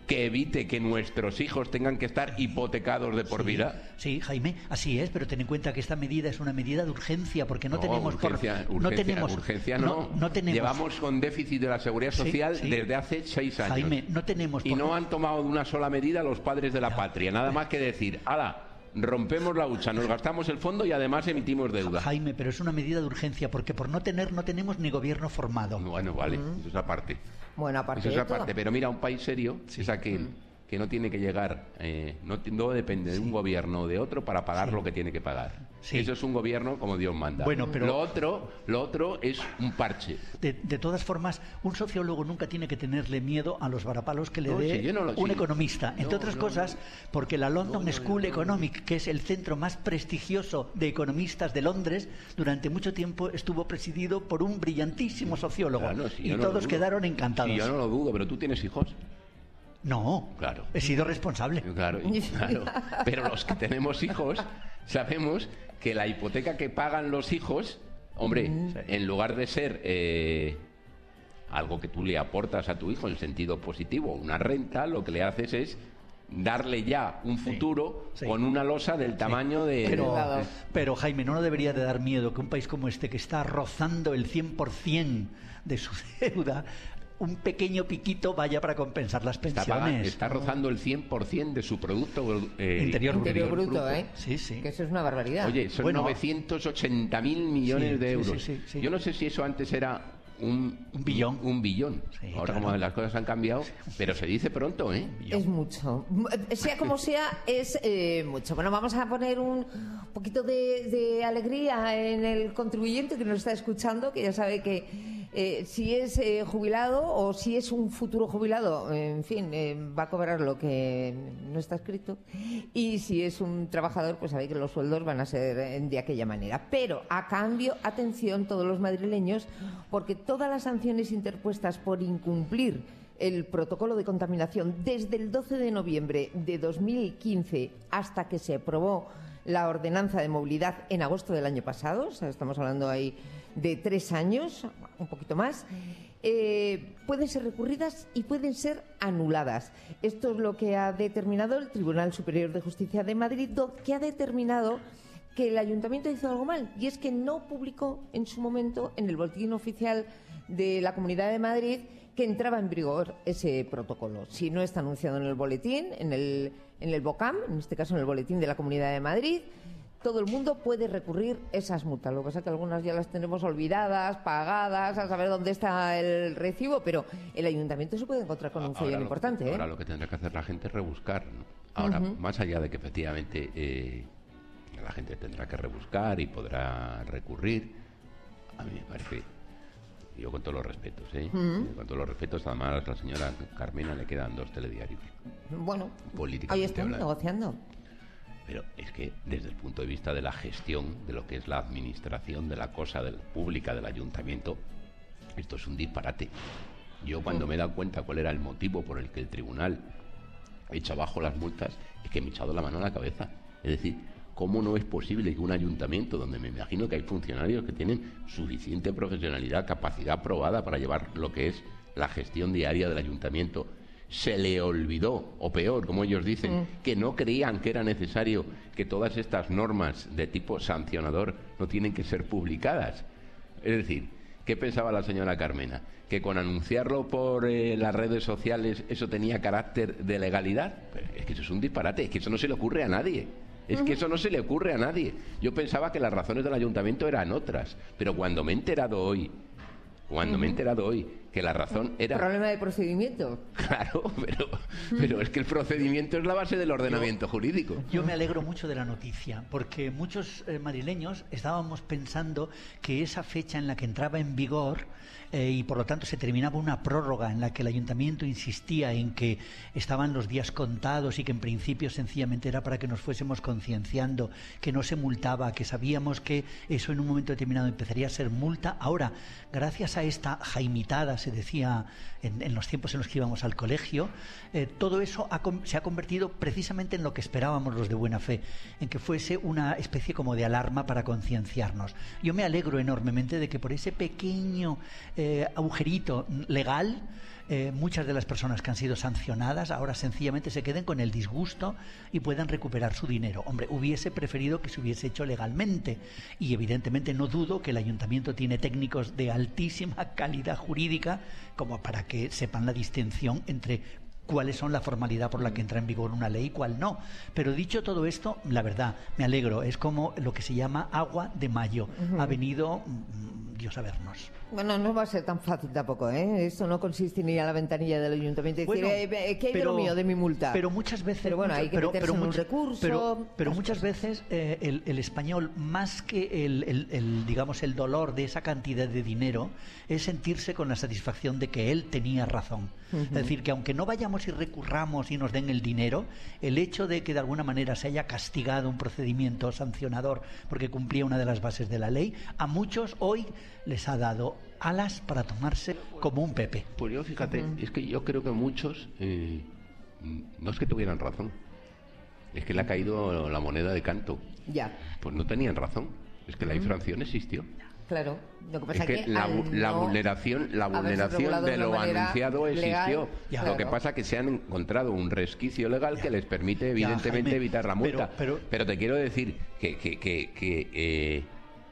S3: que evite que nuestros hijos tengan que estar hipotecados de por
S5: sí,
S3: vida?
S5: Sí, Jaime, así es, pero ten en cuenta que esta medida es una medida de urgencia, porque no,
S3: no
S5: tenemos...
S3: Urgencia,
S5: por,
S3: urgencia,
S5: no tenemos,
S3: urgencia no.
S5: no, no tenemos.
S3: Llevamos con déficit de la Seguridad Social
S5: sí, sí.
S3: desde hace seis años.
S5: Jaime, no tenemos...
S3: Y no han tomado de una sola medida los padres de la ya. patria, nada más que decir, ¡hala! Rompemos la hucha, nos gastamos el fondo y además emitimos deuda.
S5: Jaime, pero es una medida de urgencia, porque por no tener no tenemos ni gobierno formado.
S3: Bueno, vale,
S2: Mm.
S3: eso es aparte.
S2: Bueno, aparte
S3: Eso es
S2: de
S3: aparte,
S2: todo.
S3: pero mira, un país serio
S5: Sí.
S3: es aquel
S2: Mm.
S3: que no tiene que llegar, eh, no, no depende de un gobierno o de otro para pagar
S5: Sí.
S3: lo que tiene que pagar.
S5: Sí.
S3: Eso es un gobierno como Dios manda.
S5: Bueno, pero-
S3: Lo otro, lo otro es un parche.
S5: De, de todas formas, un sociólogo nunca tiene que tenerle miedo a los varapalos que le
S3: No,
S5: dé
S3: si yo no lo-
S5: un
S3: si-
S5: economista. Entre
S3: No,
S5: otras
S3: no,
S5: cosas, porque la London School Economic, que es el centro más prestigioso de economistas de Londres, durante mucho tiempo estuvo presidido por un brillantísimo sociólogo.
S3: Claro, si
S5: y
S3: yo no lo
S5: todos
S3: dudo.
S5: quedaron encantados.
S3: Sí, yo no lo dudo, pero tú tienes hijos.
S5: No,
S3: Claro.
S5: he sido responsable.
S3: Claro, y- claro. Pero los que tenemos hijos sabemos que la hipoteca que pagan los hijos, hombre, en lugar de ser eh, algo que tú le aportas a tu hijo en sentido positivo, una renta, lo que le haces es darle ya un futuro
S5: sí.
S3: con una losa del tamaño de...
S5: Pero, pero Jaime, no nos debería de dar miedo que un país como este, que está rozando el cien por ciento de su deuda, un pequeño piquito vaya para compensar las
S3: Está,
S5: pensiones.
S3: pagando- está rozando el cien por ciento de su producto eh,
S5: Interior bruto.
S2: Interior bruto, ¿eh?
S5: Sí, sí.
S2: Que eso es una barbaridad.
S3: Oye, son
S5: Bueno.
S3: novecientos ochenta mil millones
S5: Sí,
S3: de
S5: sí,
S3: euros.
S5: sí, sí, sí.
S3: Yo no sé si eso antes era un,
S5: Un billón.
S3: Un, billón.
S5: Sí,
S3: Ahora
S5: claro.
S3: como las cosas han cambiado, pero se dice pronto, ¿eh?
S2: Es mucho. Sea como sea, es eh, mucho. Bueno, vamos a poner un poquito de, de alegría en el contribuyente que nos está escuchando, que ya sabe que eh, si es eh, jubilado o si es un futuro jubilado, en fin, eh, va a cobrar lo que no está escrito. Y si es un trabajador, pues sabe que los sueldos van a ser eh, de aquella manera. Pero, a cambio, atención todos los madrileños, porque todas las sanciones interpuestas por incumplir el protocolo de contaminación desde el doce de noviembre de dos mil quince hasta que se aprobó la ordenanza de movilidad en agosto del año pasado, o sea, estamos hablando ahí de tres años, un poquito más, eh, pueden ser recurridas y pueden ser anuladas. Esto es lo que ha determinado el Tribunal Superior de Justicia de Madrid, do- que ha determinado que el ayuntamiento hizo algo mal, y es que no publicó en su momento en el boletín oficial de la Comunidad de Madrid que entraba en vigor ese protocolo. Si no está anunciado en el boletín, en el, en el BOCAM, en este caso en el boletín de la Comunidad de Madrid, todo el mundo puede recurrir esas multas. Lo que pasa es que algunas ya las tenemos olvidadas, pagadas, a saber dónde está el recibo, pero el ayuntamiento se puede encontrar con un
S3: Ahora
S2: follón
S3: lo-
S2: importante. ¿eh?
S3: Ahora lo que tendrá que hacer la gente es rebuscar, ¿no? Ahora,
S2: Ujú.
S3: más allá de que efectivamente eh, la gente tendrá que rebuscar y podrá recurrir, a mí me parece, yo con todos los respetos, ¿eh?
S2: Ujú.
S3: Con todos los respetos, además a la señora Carmena le quedan dos telediarios.
S2: Bueno,
S3: Políticamente
S2: ahí están
S3: hablando.
S2: negociando.
S3: Pero es que desde el punto de vista de la gestión, de lo que es la administración de la cosa del- pública del ayuntamiento, esto es un disparate. Yo cuando me he dado cuenta cuál era el motivo por el que el tribunal echa abajo las multas, es que me he echado la mano a la cabeza. Es decir, ¿cómo no es posible que un ayuntamiento, donde me imagino que hay funcionarios que tienen suficiente profesionalidad, capacidad probada para llevar lo que es la gestión diaria del ayuntamiento, se le olvidó, o peor, como ellos dicen,
S2: Mm.
S3: que no creían que era necesario que todas estas normas de tipo sancionador no tienen que ser publicadas? Es decir, ¿qué pensaba la señora Carmena? ¿Que con anunciarlo por eh, las redes sociales eso tenía carácter de legalidad? Pero es que eso es un disparate, es que eso no se le ocurre a nadie. Es que eso no se le ocurre a nadie. Yo pensaba que las razones del ayuntamiento eran otras, pero cuando me he enterado hoy, cuando me he
S2: Ujú.
S3: enterado hoy que la razón era...
S2: Problema de procedimiento.
S3: Claro, pero, pero es que el procedimiento es la base del ordenamiento jurídico.
S5: Yo me alegro mucho de la noticia, porque muchos eh, madrileños estábamos pensando que esa fecha en la que entraba en vigor eh, y por lo tanto se terminaba una prórroga en la que el ayuntamiento insistía en que estaban los días contados y que en principio sencillamente era para que nos fuésemos concienciando, que no se multaba, que sabíamos que eso en un momento determinado empezaría a ser multa. Ahora, gracias a esta jaimitada, se decía en, en los tiempos en los que íbamos al colegio, eh, todo eso ha, se ha convertido precisamente en lo que esperábamos los de buena fe, en que fuese una especie como de alarma para concienciarnos. Yo me alegro enormemente de que por ese pequeño eh, agujerito legal, Eh, muchas de las personas que han sido sancionadas ahora sencillamente se queden con el disgusto y puedan recuperar su dinero. Hombre, hubiese preferido que se hubiese hecho legalmente, y evidentemente no dudo que el ayuntamiento tiene técnicos de altísima calidad jurídica como para que sepan la distinción entre cuáles son la formalidad por la que entra en vigor una ley y cuál no. Pero dicho todo esto, la verdad, me alegro, es como lo que se llama agua de mayo. Uh-huh. Ha venido mmm, Dios a vernos.
S2: Bueno, no va a ser tan fácil tampoco, ¿eh? Esto no consiste en ir a la ventanilla del ayuntamiento y decir, bueno, eh, ¿qué hay de lo mío, de mi multa?
S5: Pero muchas veces...
S2: Pero bueno, hay que
S5: pero,
S2: meterse
S5: pero
S2: en
S5: mucho,
S2: un recurso...
S5: Pero, pero muchas veces eh, el, el español, más que el, el, el, digamos, el dolor de esa cantidad de dinero, es sentirse con la satisfacción de que él tenía razón. Uh-huh. Es decir, que aunque no vayamos y recurramos y nos den el dinero, el hecho de que de alguna manera se haya castigado un procedimiento sancionador porque cumplía una de las bases de la ley, a muchos hoy les ha dado alas para tomarse como un Pepe.
S3: Pues yo, fíjate, uh-huh. es que yo creo que muchos eh, no es que tuvieran razón, es que le ha caído la moneda de canto.
S2: Ya.
S3: Pues no tenían razón, es que uh-huh. la infracción existió.
S2: Claro, lo que pasa
S3: es que,
S2: es que
S3: la, la
S2: no
S3: vulneración, la vulneración de lo anunciado existió.
S2: Legal,
S3: ya,
S2: claro.
S3: Lo que pasa es que se han encontrado un resquicio legal ya. que les permite, evidentemente, ya, evitar la multa.
S5: Pero, pero,
S3: pero te quiero decir que que que, que, eh,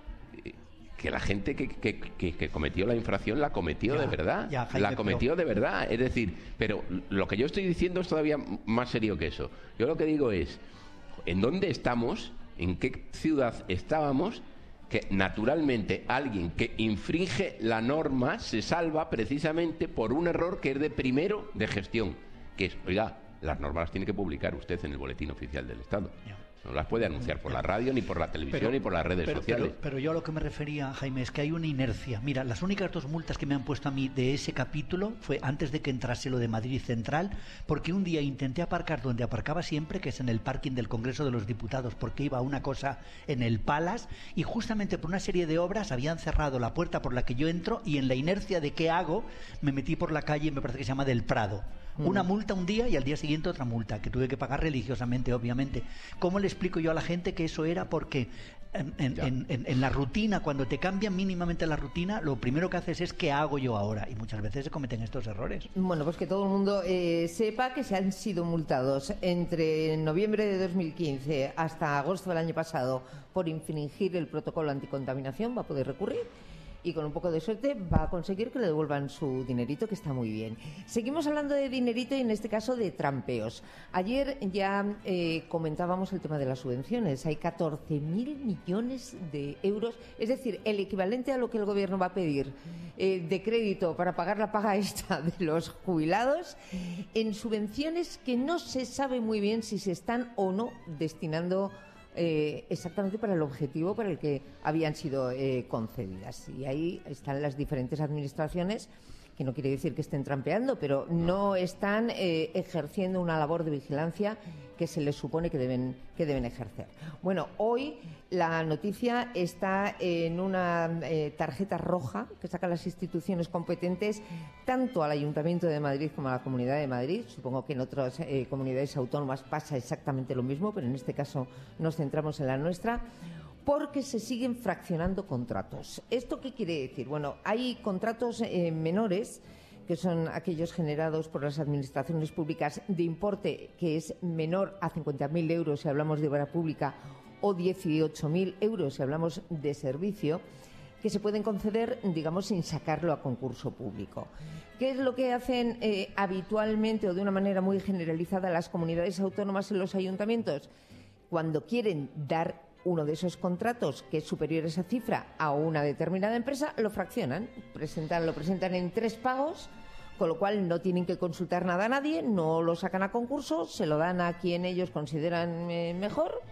S3: que la gente que, que, que, que cometió la infracción la cometió ya, de verdad. Ya, Jaime, la cometió pero... de verdad. Es decir, pero lo que yo estoy diciendo es todavía más serio que eso. Yo lo que digo es, ¿en dónde estamos? ¿En qué ciudad estábamos? Que naturalmente alguien que infringe la norma se salva precisamente por un error que es de primero de gestión, que es, oiga, las normas las tiene que publicar usted en el Boletín Oficial del Estado. No las puede anunciar por la radio, ni por la televisión, pero, ni por las redes
S5: pero,
S3: sociales.
S5: Pero, pero yo a lo que me refería, Jaime, es que hay una inercia. Mira, las únicas dos multas que me han puesto a mí de ese capítulo fue antes de que entrase lo de Madrid Central, porque un día intenté aparcar donde aparcaba siempre, que es en el parking del Congreso de los Diputados, porque iba a una cosa en el Palace, y justamente por una serie de obras habían cerrado la puerta por la que yo entro, y en la inercia de qué hago, me metí por la calle, me parece que se llama del Prado. Una multa un día y al día siguiente otra multa, que tuve que pagar religiosamente, obviamente. ¿Cómo le explico yo a la gente que eso era? Porque en, en, en, en, en la rutina, cuando te cambian mínimamente la rutina, lo primero que haces es ¿qué hago yo ahora? Y muchas veces se cometen estos errores.
S2: Bueno, pues que todo el mundo eh, sepa que se han sido multados entre noviembre de dos mil quince hasta agosto del año pasado por infringir el protocolo anticontaminación. Va a poder recurrir y con un poco de suerte va a conseguir que le devuelvan su dinerito, que está muy bien. Seguimos hablando de dinerito y en este caso de trampeos. Ayer ya eh, comentábamos el tema de las subvenciones. Hay catorce mil millones de euros, es decir, el equivalente a lo que el gobierno va a pedir eh, de crédito para pagar la paga extra de los jubilados en subvenciones que no se sabe muy bien si se están o no destinando Eh, exactamente para el objetivo para el que habían sido eh, concedidas. Y ahí están las diferentes administraciones, que no quiere decir que estén trampeando, pero no están eh, ejerciendo una labor de vigilancia que se les supone que deben, que deben ejercer. Bueno, hoy la noticia está en una eh, tarjeta roja que sacan las instituciones competentes tanto al Ayuntamiento de Madrid como a la Comunidad de Madrid. Supongo que en otras eh, comunidades autónomas pasa exactamente lo mismo, pero en este caso nos centramos en la nuestra, porque se siguen fraccionando contratos. ¿Esto qué quiere decir? Bueno, hay contratos eh, menores, que son aquellos generados por las administraciones públicas de importe que es menor a cincuenta mil euros si hablamos de obra pública o dieciocho mil euros si hablamos de servicio, que se pueden conceder, digamos, sin sacarlo a concurso público. ¿Qué es lo que hacen eh, habitualmente o de una manera muy generalizada las comunidades autónomas y los ayuntamientos? Cuando quieren dar uno de esos contratos que es superior a esa cifra a una determinada empresa, lo fraccionan, presentan, lo presentan en tres pagos, con lo cual no tienen que consultar nada a nadie, no lo sacan a concurso, se lo dan a quien ellos consideran eh, mejor,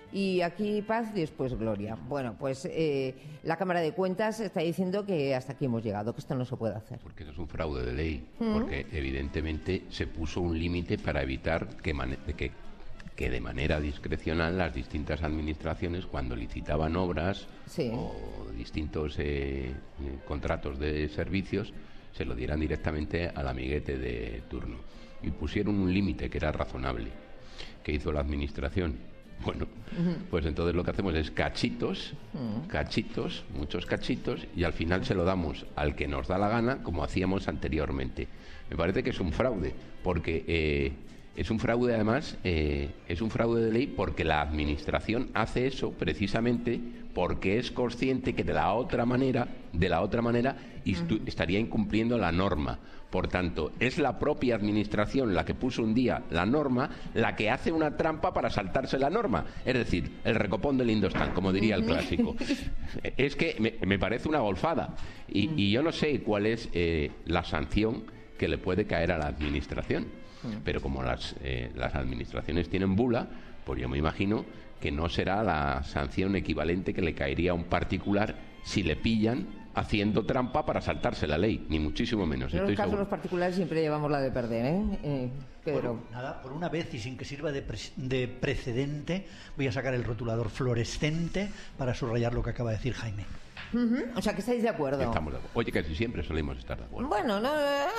S2: y aquí paz y después gloria. Bueno, pues eh, la Cámara de Cuentas está diciendo que hasta aquí hemos llegado, que esto no se puede hacer.
S3: Porque eso es un fraude de ley,
S2: ¿Mm?
S3: porque evidentemente se puso un límite para evitar que, mane- que que de manera discrecional las distintas administraciones, cuando licitaban obras sí. o distintos eh, contratos de servicios, se lo dieran directamente al amiguete de turno. Y pusieron un límite que era razonable. ¿Qué hizo la administración? Bueno, pues entonces lo que hacemos es cachitos, cachitos, muchos cachitos, y al final se lo damos al que nos da la gana, como hacíamos anteriormente. Me parece que es un fraude, porque eh, es un fraude además, eh, es un fraude de ley porque la administración hace eso precisamente porque es consciente que de la otra manera, de la otra manera, uh-huh. estaría incumpliendo la norma. Por tanto, es la propia administración la que puso un día la norma, la que hace una trampa para saltarse la norma. Es decir, el recopón del Indostán, como diría el clásico. Es que me, me parece una golfada. Y, uh-huh. y yo no sé cuál es eh, la sanción que le puede caer a la administración. Uh-huh. Pero como las, eh, las administraciones tienen bula, pues yo me imagino que no será la sanción equivalente que le caería a un particular si le pillan haciendo trampa para saltarse la ley, ni muchísimo menos.
S2: En el caso de los particulares siempre llevamos la de perder, ¿eh? eh pero...
S5: Por, nada, por una vez y sin que sirva de, pre de precedente, voy a sacar el rotulador fluorescente para subrayar lo que acaba de decir Jaime.
S2: Uh-huh. O sea, que estáis de acuerdo.
S3: Estamos de acuerdo. Oye, casi siempre solemos estar de acuerdo.
S2: Bueno, no,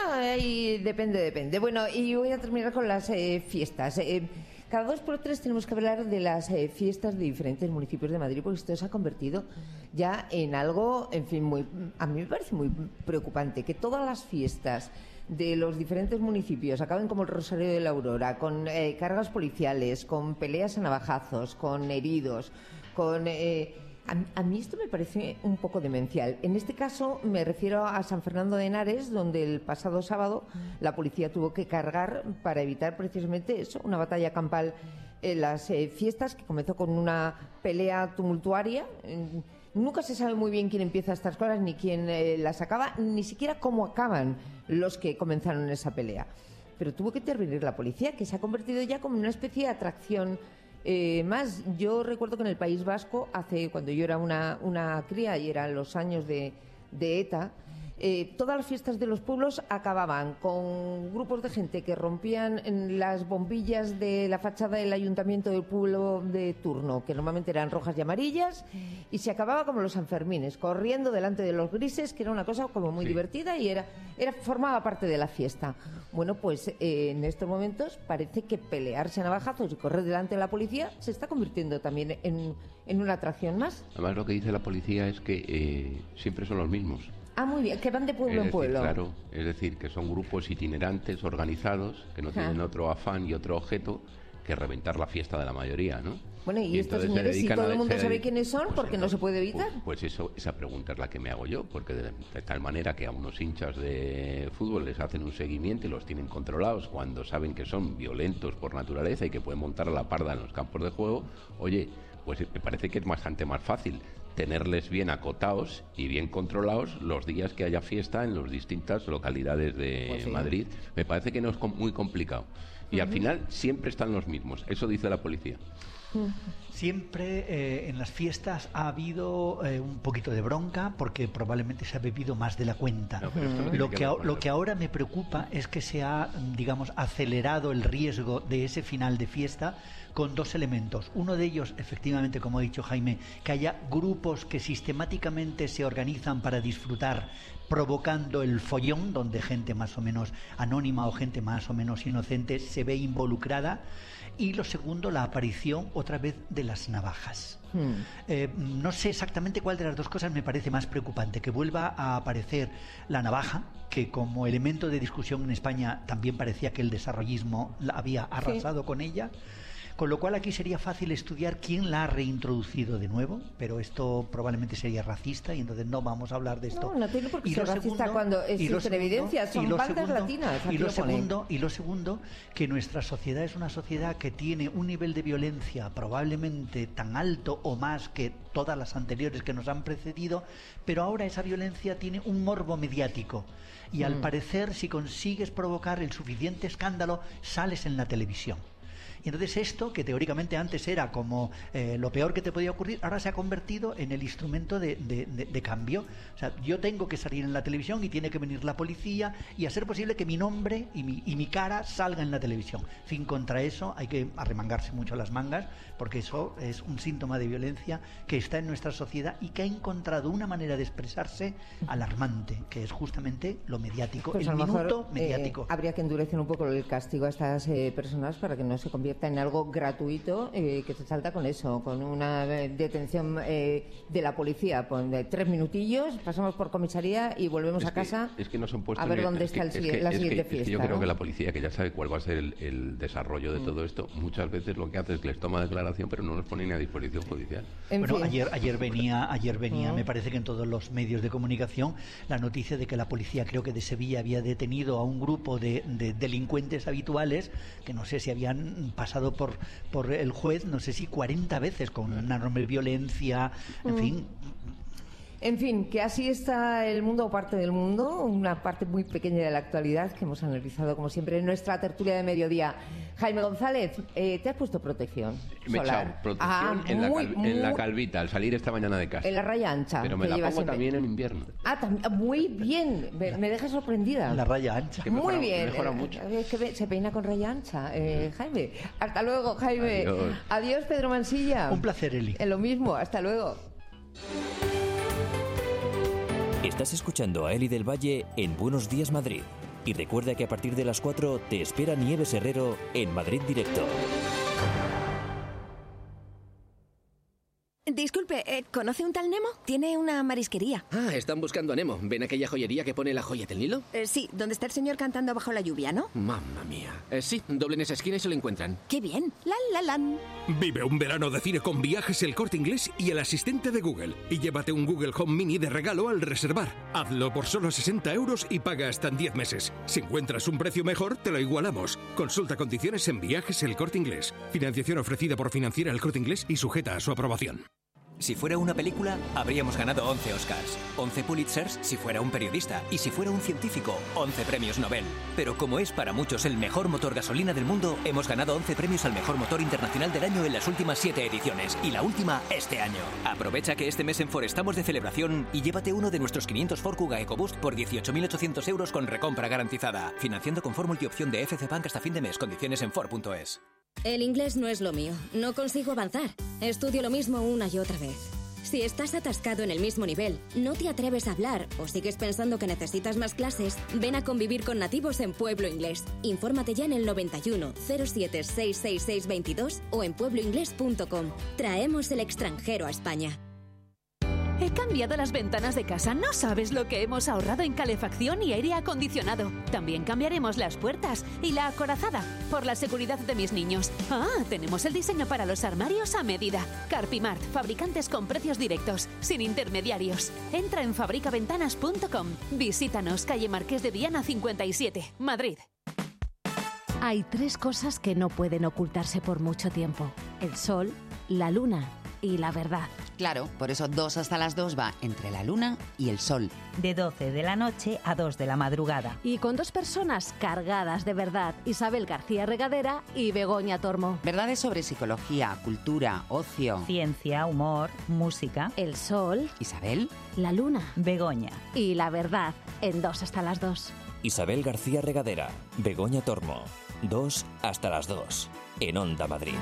S2: ahí depende, depende. Bueno, y voy a terminar con las eh, fiestas. Eh, Cada dos por tres tenemos que hablar de las eh, fiestas de diferentes municipios de Madrid, porque esto se ha convertido ya en algo, en fin, muy, a mí me parece muy preocupante, que todas las fiestas de los diferentes municipios acaben como el Rosario de la Aurora, con eh, cargas policiales, con peleas a navajazos, con heridos, con... Eh, A, a mí esto me parece un poco demencial. En este caso me refiero a San Fernando de Henares, donde el pasado sábado la policía tuvo que cargar para evitar precisamente eso, una batalla campal en las eh, fiestas, que comenzó con una pelea tumultuaria. Eh, nunca se sabe muy bien quién empieza estas cosas, ni quién eh, las acaba, ni siquiera cómo acaban los que comenzaron esa pelea. Pero tuvo que intervenir la policía, que se ha convertido ya como una especie de atracción. Eh, más, yo recuerdo que en el País Vasco, hace cuando yo era una, una cría y eran los años de, de ETA, eh, todas las fiestas de los pueblos acababan con grupos de gente que rompían en las bombillas de la fachada del ayuntamiento del pueblo de turno, que normalmente eran rojas y amarillas, y se acababa como los Sanfermines, corriendo delante de los grises, que era una cosa como muy sí. divertida y era, era formaba parte de la fiesta. Bueno, pues eh, en estos momentos parece que pelearse a navajazos y correr delante de la policía se está convirtiendo también en, en una atracción más.
S3: Además, lo que dice la policía es que eh, siempre son los mismos.
S2: Ah, muy bien, que van de pueblo
S3: es
S2: en
S3: decir,
S2: pueblo.
S3: Claro, es decir, que son grupos itinerantes, organizados, que no ah. tienen otro afán y otro objeto que reventar la fiesta de la mayoría, ¿no?
S2: Bueno, y, y estos señores, si todo el mundo sabe quiénes son, pues ¿por qué no se puede evitar?
S3: Pues, pues eso, esa pregunta es la que me hago yo, porque de, de tal manera que a unos hinchas de fútbol les hacen un seguimiento y los tienen controlados cuando saben que son violentos por naturaleza y que pueden montar a la parda en los campos de juego, oye, pues me parece que es bastante más fácil tenerles bien acotados y bien controlados los días que haya fiesta en las distintas localidades de pues sí. Madrid. Me parece que no es muy complicado. Y uh-huh. al final siempre están los mismos. Eso dice la policía.
S5: Siempre eh, en las fiestas ha habido eh, un poquito de bronca porque probablemente se ha bebido más de la cuenta. No, no lo, que, que lo que ahora me preocupa es que se ha, digamos, acelerado el riesgo de ese final de fiesta con dos elementos. Uno de ellos, efectivamente, como ha dicho Jaime, que haya grupos que sistemáticamente se organizan para disfrutar, provocando el follón, donde gente más o menos anónima o gente más o menos inocente se ve involucrada. Y lo segundo, la aparición otra vez de las navajas. Hmm. Eh, no sé exactamente cuál de las dos cosas me parece más preocupante, que vuelva a aparecer la navaja, que como elemento de discusión en España también parecía que el desarrollismo la había arrasado sí. con ella. Con lo cual aquí sería fácil estudiar quién la ha reintroducido de nuevo, pero esto probablemente sería racista y entonces no vamos a hablar de esto.
S2: No, no tiene por qué ser racista cuando existen evidencias, son bandas
S5: segundo,
S2: latinas.
S5: Y lo, segundo, y lo segundo, que nuestra sociedad es una sociedad que tiene un nivel de violencia probablemente tan alto o más que todas las anteriores que nos han precedido, pero ahora esa violencia tiene un morbo mediático. Y al mm. parecer, si consigues provocar el suficiente escándalo, sales en la televisión. Y entonces esto, que teóricamente antes era como eh, lo peor que te podía ocurrir, ahora se ha convertido en el instrumento de, de, de, de cambio. O sea, yo tengo que salir en la televisión y tiene que venir la policía y a ser posible que mi nombre y mi, y mi cara salga en la televisión. En fin, contra eso hay que arremangarse mucho las mangas, porque eso es un síntoma de violencia que está en nuestra sociedad y que ha encontrado una manera de expresarse alarmante, que es justamente lo mediático,
S2: pues
S5: el
S2: a lo
S5: minuto
S2: mejor,
S5: mediático.
S2: Eh, habría que endurecer un poco el castigo a estas eh, personas para que no se convierta en algo gratuito eh, que se salta con eso, con una eh, detención eh, de la policía, pues de tres minutillos, pasamos por comisaría y volvemos
S3: es
S2: a casa
S3: que, es que nos han puesto
S2: a ver
S3: en el,
S2: dónde
S3: es
S2: está
S3: que,
S2: el,
S3: es que,
S2: la
S3: es
S2: siguiente
S3: que,
S2: fiesta.
S3: Es que yo creo
S2: ¿no?
S3: que la policía, que ya sabe cuál va a ser el, el desarrollo de mm. todo esto, muchas veces lo que hace es que les toma declaración, pero no los pone ni a disposición judicial.
S5: En bueno, fin. ayer ayer venía, ayer venía, mm. me parece que en todos los medios de comunicación, la noticia de que la policía, creo que de Sevilla, había detenido a un grupo de, de delincuentes habituales que no sé si habían pasado por por el juez, no sé si cuarenta veces con una enorme violencia, en mm. fin.
S2: En fin, que así está el mundo o parte del mundo, una parte muy pequeña de la actualidad que hemos analizado, como siempre, en nuestra tertulia de mediodía. Jaime González, eh, ¿te has puesto protección
S3: Me he echado protección ah, en, muy, la cal, en la calvita al salir esta mañana de casa.
S2: En la raya ancha.
S3: Pero me la pongo
S2: siempre.
S3: también en invierno.
S2: Ah, tam- muy bien, me, me deja sorprendida.
S5: La raya ancha.
S3: Que
S2: muy
S3: mejora,
S2: bien.
S3: Mejora mucho.
S2: Es que se peina con raya ancha, eh, Jaime. Hasta luego, Jaime.
S3: Adiós.
S2: Adiós, Pedro Mansilla.
S5: Un placer, Eli.
S2: En lo mismo, hasta luego.
S1: Estás escuchando a Eli del Valle en Buenos Días Madrid. Y recuerda que a partir de las cuatro te espera Nieves Herrero en Madrid Directo.
S10: Disculpe, eh, ¿conoce un tal Nemo? Tiene una marisquería.
S13: Ah, están buscando a Nemo. ¿Ven aquella joyería que pone la joya del Nilo?
S10: Eh, sí, donde está el señor cantando bajo la lluvia, ¿no?
S13: Mamma mía. Eh, sí, doblen esa esquina y se lo encuentran.
S10: ¡Qué bien! ¡La, la, lan!
S14: Vive un verano de cine con Viajes El Corte Inglés y el asistente de Google. Y llévate un Google Home Mini de regalo al reservar. Hazlo por solo sesenta euros y paga hasta en diez meses. Si encuentras un precio mejor, te lo igualamos. Consulta condiciones en Viajes El Corte Inglés. Financiación ofrecida por Financiera El Corte Inglés y sujeta a su aprobación.
S7: Si fuera una película, habríamos ganado once Oscars, once Pulitzers si fuera un periodista y si fuera un científico, once premios Nobel. Pero como es para muchos el mejor motor gasolina del mundo, hemos ganado once premios al mejor motor internacional del año en las últimas siete ediciones y la última este año. Aprovecha que este mes en Ford estamos de celebración y llévate uno de nuestros quinientos Ford Kuga EcoBoost por dieciocho mil ochocientos euros con recompra garantizada. Financiando con Ford Multiopción de F C Bank hasta fin de mes. Condiciones en Ford punto es.
S16: El inglés no es lo mío. No consigo avanzar. Estudio lo mismo una y otra vez. Si estás atascado en el mismo nivel, no te atreves a hablar o sigues pensando que necesitas más clases, ven a convivir con nativos en Pueblo Inglés. Infórmate ya en el noventa y uno, cero siete, sesenta y seis veintidós o en pueblo inglés punto com. Traemos el extranjero a España.
S17: He cambiado las ventanas de casa. No sabes lo que hemos ahorrado en calefacción y aire acondicionado. También cambiaremos las puertas y la acorazada por la seguridad de mis niños. Ah, tenemos el diseño para los armarios a medida. Carpimart, fabricantes con precios directos, sin intermediarios. Entra en fabrica ventanas punto com. Visítanos, calle Marqués de Viana cincuenta y siete, Madrid.
S18: Hay tres cosas que no pueden ocultarse por mucho tiempo: el sol, la luna y la verdad.
S9: Claro, por eso dos hasta las dos va entre la luna y el sol.
S11: De doce de la noche a dos de la madrugada.
S18: Y con dos personas cargadas de verdad: Isabel García Regadera y Begoña Tormo.
S9: Verdades sobre psicología, cultura, ocio,
S11: ciencia, humor, música.
S18: El sol.
S9: Isabel.
S18: La luna.
S11: Begoña.
S18: Y la verdad, en dos hasta las dos.
S1: Isabel García Regadera, Begoña Tormo. Dos hasta las dos. En Onda Madrid.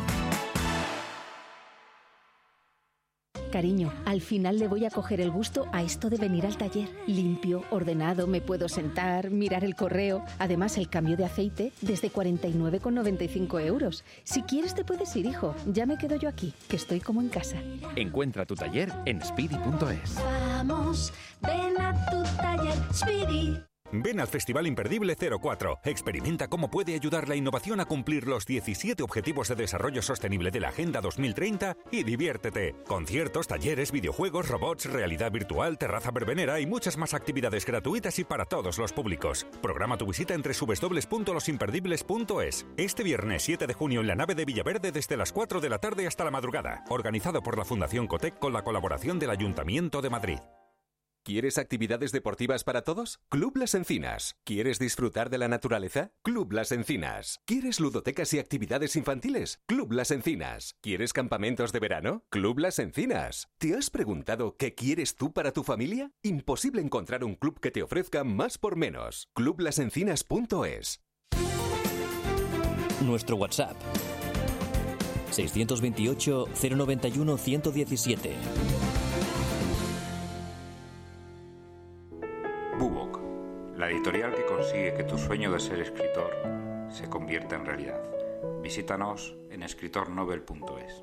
S18: Cariño, al final le voy a coger el gusto a esto de venir al taller. Limpio, ordenado, me puedo sentar, mirar el correo. Además, el cambio de aceite desde cuarenta y nueve con noventa y cinco euros. Si quieres te puedes ir, hijo. Ya me quedo yo aquí, que estoy como en casa.
S24: Encuentra tu taller en speedy punto es.
S20: Vamos, ven a tu taller Speedy.
S23: Ven al Festival Imperdible cero cuatro. Experimenta cómo puede ayudar la innovación a cumplir los diecisiete Objetivos de Desarrollo Sostenible de la Agenda dos mil treinta y diviértete. Conciertos, talleres, videojuegos, robots, realidad virtual, terraza verbenera y muchas más actividades gratuitas y para todos los públicos. Programa tu visita en doble u doble u doble u punto los imperdibles punto es. Este viernes siete de junio en la nave de Villaverde desde las cuatro de la tarde hasta la madrugada. Organizado por la Fundación Cotec con la colaboración del Ayuntamiento de Madrid.
S19: ¿Quieres actividades deportivas para todos? Club Las Encinas. ¿Quieres disfrutar de la naturaleza? Club Las Encinas. ¿Quieres ludotecas y actividades infantiles? Club Las Encinas. ¿Quieres campamentos de verano? Club Las Encinas. ¿Te has preguntado qué quieres tú para tu familia? Imposible encontrar un club que te ofrezca más por menos. club las encinas punto es.
S1: Nuestro WhatsApp seiscientos veintiocho, cero noventa y uno, ciento diecisiete.
S4: Bubok, la editorial que consigue que tu sueño de ser escritor se convierta en realidad. Visítanos en escritor novel punto es.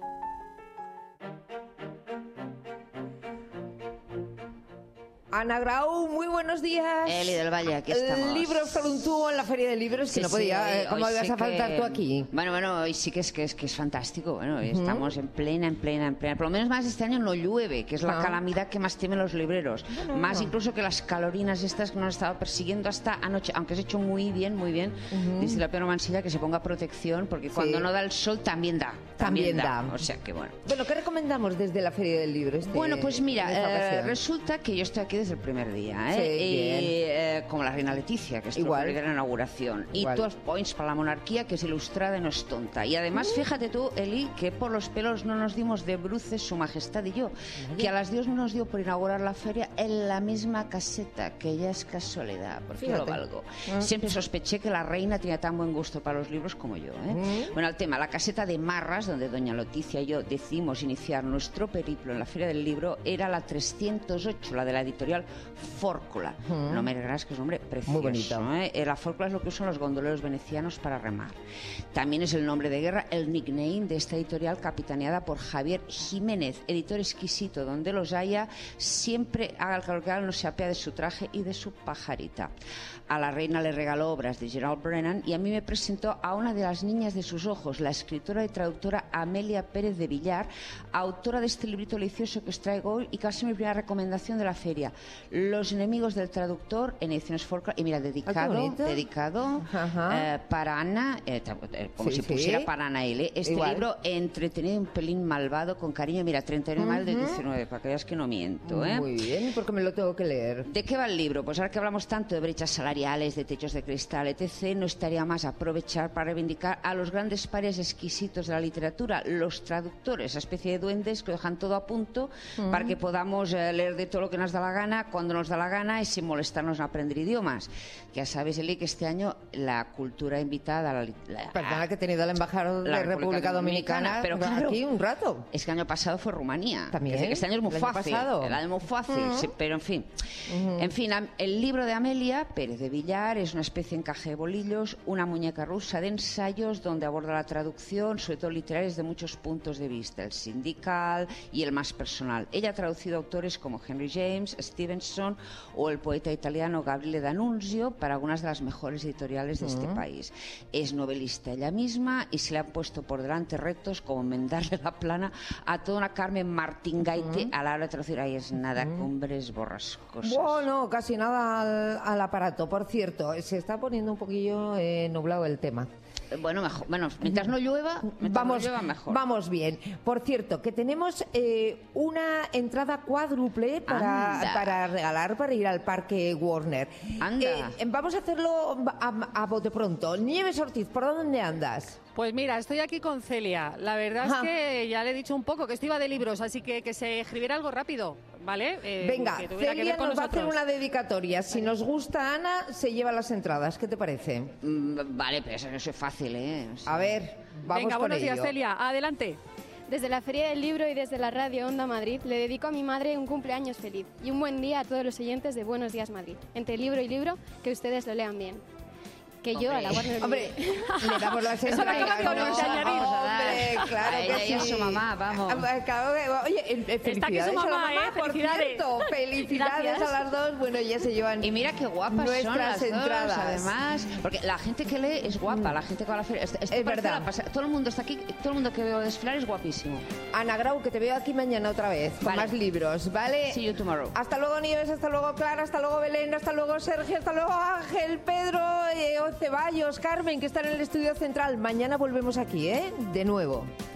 S2: Ana Grau, muy buenos días.
S6: Eli del Valle, aquí estamos.
S2: Libros con un tubo en la Feria de Libros, que
S6: Sí,
S2: no podía.
S6: sí,
S2: eh,
S6: hoy-
S2: ¿Cómo
S6: hoy
S2: ibas
S6: sí
S2: a faltar
S6: que-
S2: tú aquí?
S6: Bueno, bueno, hoy sí que es que es, que es fantástico. Bueno,
S2: Ujú.
S6: estamos en plena, en plena, en plena. Por lo menos más este año no llueve, que es la
S2: Ah.
S6: calamidad que más temen los libreros.
S2: Bueno.
S6: Más incluso que las calorinas estas que nos han estado persiguiendo hasta anoche, aunque has hecho muy bien, muy bien,
S2: Ujú.
S6: dice la Pedro Mansilla que se ponga protección, porque cuando
S2: Sí.
S6: no da el sol también da.
S2: También
S6: También,
S2: da.
S6: O sea que bueno.
S2: Bueno, ¿qué recomendamos desde la Feria del Libro? Este,
S6: Bueno, pues mira,
S2: en esta
S6: eh,
S2: ocasión?
S6: resulta que yo estoy aquí desde el primer día,
S2: Sí,
S6: ¿eh? Y,
S2: bien.
S6: eh, como la reina Leticia, que es
S2: Igual.
S6: la inauguración. Y
S2: Igual.
S6: dos points para la monarquía, que es ilustrada y no es tonta. Y además, fíjate tú, Eli, que por los pelos no nos dimos de bruces su majestad y yo, que a las dios nos dio por inaugurar la feria en la misma caseta, que ya es casualidad, porque yo lo
S2: Fíjate.
S6: valgo.
S2: Mm.
S6: Siempre sospeché que la reina tenía tan buen gusto para los libros como yo, ¿eh?
S2: Mm.
S6: Bueno, el tema, la caseta de Marras, donde doña Leticia y yo decidimos iniciar nuestro periplo en la Feria del Libro, era la trescientos ocho, la de la editorial Fórcula.
S2: Mm.
S6: No me negarás que es un nombre precioso.
S2: Muy bonito.
S6: ¿eh? Eh, La Fórcula es lo que usan los gondoleros venecianos para remar. También es el nombre de guerra, el nickname de esta editorial capitaneada por Javier Jiménez, editor exquisito, donde los haya, siempre haga el calor que haga, no se apea de su traje y de su pajarita. A la reina le regaló obras de Gerald Brennan y a mí me presentó a una de las niñas de sus ojos, la escritora y traductora Amelia Pérez de Villar, autora de este librito delicioso que os traigo hoy y casi mi primera recomendación de la feria. Los enemigos del traductor en ediciones Folklore. Y mira, dedicado,
S2: bonito.
S6: dedicado
S2: Ajá.
S6: eh, para Ana, eh, tra- eh, como
S2: Sí,
S6: si
S2: sí.
S6: pusiera para Ana L. Este
S2: Igual.
S6: libro entretenido y un pelín malvado, con cariño. Mira, treinta y nueve de mayo del
S2: Ujú.
S6: diecinueve, para que veas que no miento. ¿eh?
S2: Muy bien, porque me lo tengo que leer.
S6: ¿De qué va el libro? Pues ahora que hablamos tanto de brechas salariales, de techos de cristal, etcétera, no estaría más aprovechar para reivindicar a los grandes pares exquisitos de la literatura, los traductores, esa especie de duendes que dejan todo a punto
S2: Mm.
S6: para que podamos eh, leer de todo lo que nos da la gana, cuando nos da la gana y sin molestarnos en aprender idiomas. Ya sabes, Eli, que este año la cultura invitada, la, la-
S2: Perdona que he tenido al embajador
S6: la
S2: de República Dominicana,
S6: pero claro,
S2: aquí un rato.
S6: es que el año pasado fue Rumanía.
S2: También.
S6: Es decir, que este año es muy
S2: ¿El año
S6: fácil.
S2: pasado?
S6: El año es muy fácil,
S2: Ujú.
S6: sí, pero en fin. En fin, am- el libro de Amelia Pérez de Villar es una especie de encaje de bolillos, una muñeca rusa de ensayos donde aborda la traducción, sobre todo literaria, desde muchos puntos de vista, el sindical y el más personal. Ella ha traducido autores como Henry James, Stevenson o el poeta italiano Gabriele D'Annunzio para algunas de las mejores editoriales de este
S2: Mm.
S6: país. Es novelista ella misma y se le han puesto por delante retos como enmendarle la plana a toda una Carmen Martín Gaite a la hora de traducir. Ahí es nada, cumbres borrascosas.
S2: Bueno, casi nada al, al aparato. Por cierto, se está poniendo un poquillo eh, nublado el tema.
S6: Bueno, mejor, bueno, mientras no llueva, mientras
S2: Vamos,
S6: no llueva mejor.
S2: vamos bien. Por cierto, que tenemos eh, una entrada cuádruple para,
S6: Anda.
S2: para regalar para ir al Parque Warner.
S6: Anda.
S2: Eh, vamos a hacerlo a, a bote pronto. Nieves Ortiz, ¿por dónde andas?
S8: Pues mira, estoy aquí con Celia. La verdad
S2: Ajá.
S8: es que ya le he dicho un poco que esto iba de libros, así que que se escribiera algo rápido, ¿vale? Eh,
S2: Venga,
S8: que tuviera que
S2: Celia
S8: ver con
S2: nos va a hacer
S8: nosotros.
S2: una dedicatoria. Si nos gusta Ana, se lleva las entradas. ¿Qué te parece?
S6: Mm, Vale, pero eso no es fácil, ¿eh? O sea,
S2: A ver, vamos
S8: Venga,
S2: con
S8: buenos
S2: ello.
S8: días, Celia. Adelante.
S12: Desde la Feria del Libro y desde la Radio Onda Madrid le dedico a mi madre un cumpleaños feliz y un buen día a todos los oyentes de Buenos Días Madrid. Entre libro y libro, que ustedes lo lean bien. Que yo a la Warner
S2: Hombre, le damos las
S8: Eso lo acaba de
S2: entradas,
S8: poner
S2: ¿no?
S8: de añadir.
S2: Hombre, claro
S6: A
S2: que
S6: ella y a
S2: sí.
S6: su mamá, vamos.
S2: Ah, claro que- Oye, eh, eh,
S8: Está aquí
S2: felicidades
S8: su mamá,
S2: a la mamá,
S8: ¿eh?
S2: por
S8: Felicidades.
S2: cierto. Felicidades
S8: Gracias.
S2: a las dos. Bueno, ya se llevan
S6: Y mira qué guapas son
S2: nuestras
S6: las
S2: entradas.
S6: dos, además. Porque la gente que lee es guapa, la gente que va a la feria. Esto- esto
S2: Es
S6: parece
S2: verdad.
S6: la pasa- Todo el mundo está aquí, todo el mundo que veo desfilar es guapísimo.
S2: Ana Grau, que te veo aquí mañana otra vez con
S6: Vale.
S2: más libros, ¿vale?
S6: See you tomorrow.
S2: Hasta luego Nieves, hasta luego Clara, hasta luego Belén, hasta luego Sergio, hasta luego Ángel, Pedro, eh, Ceballos, Carmen, que están en el estudio central. Mañana volvemos aquí, ¿eh? De nuevo.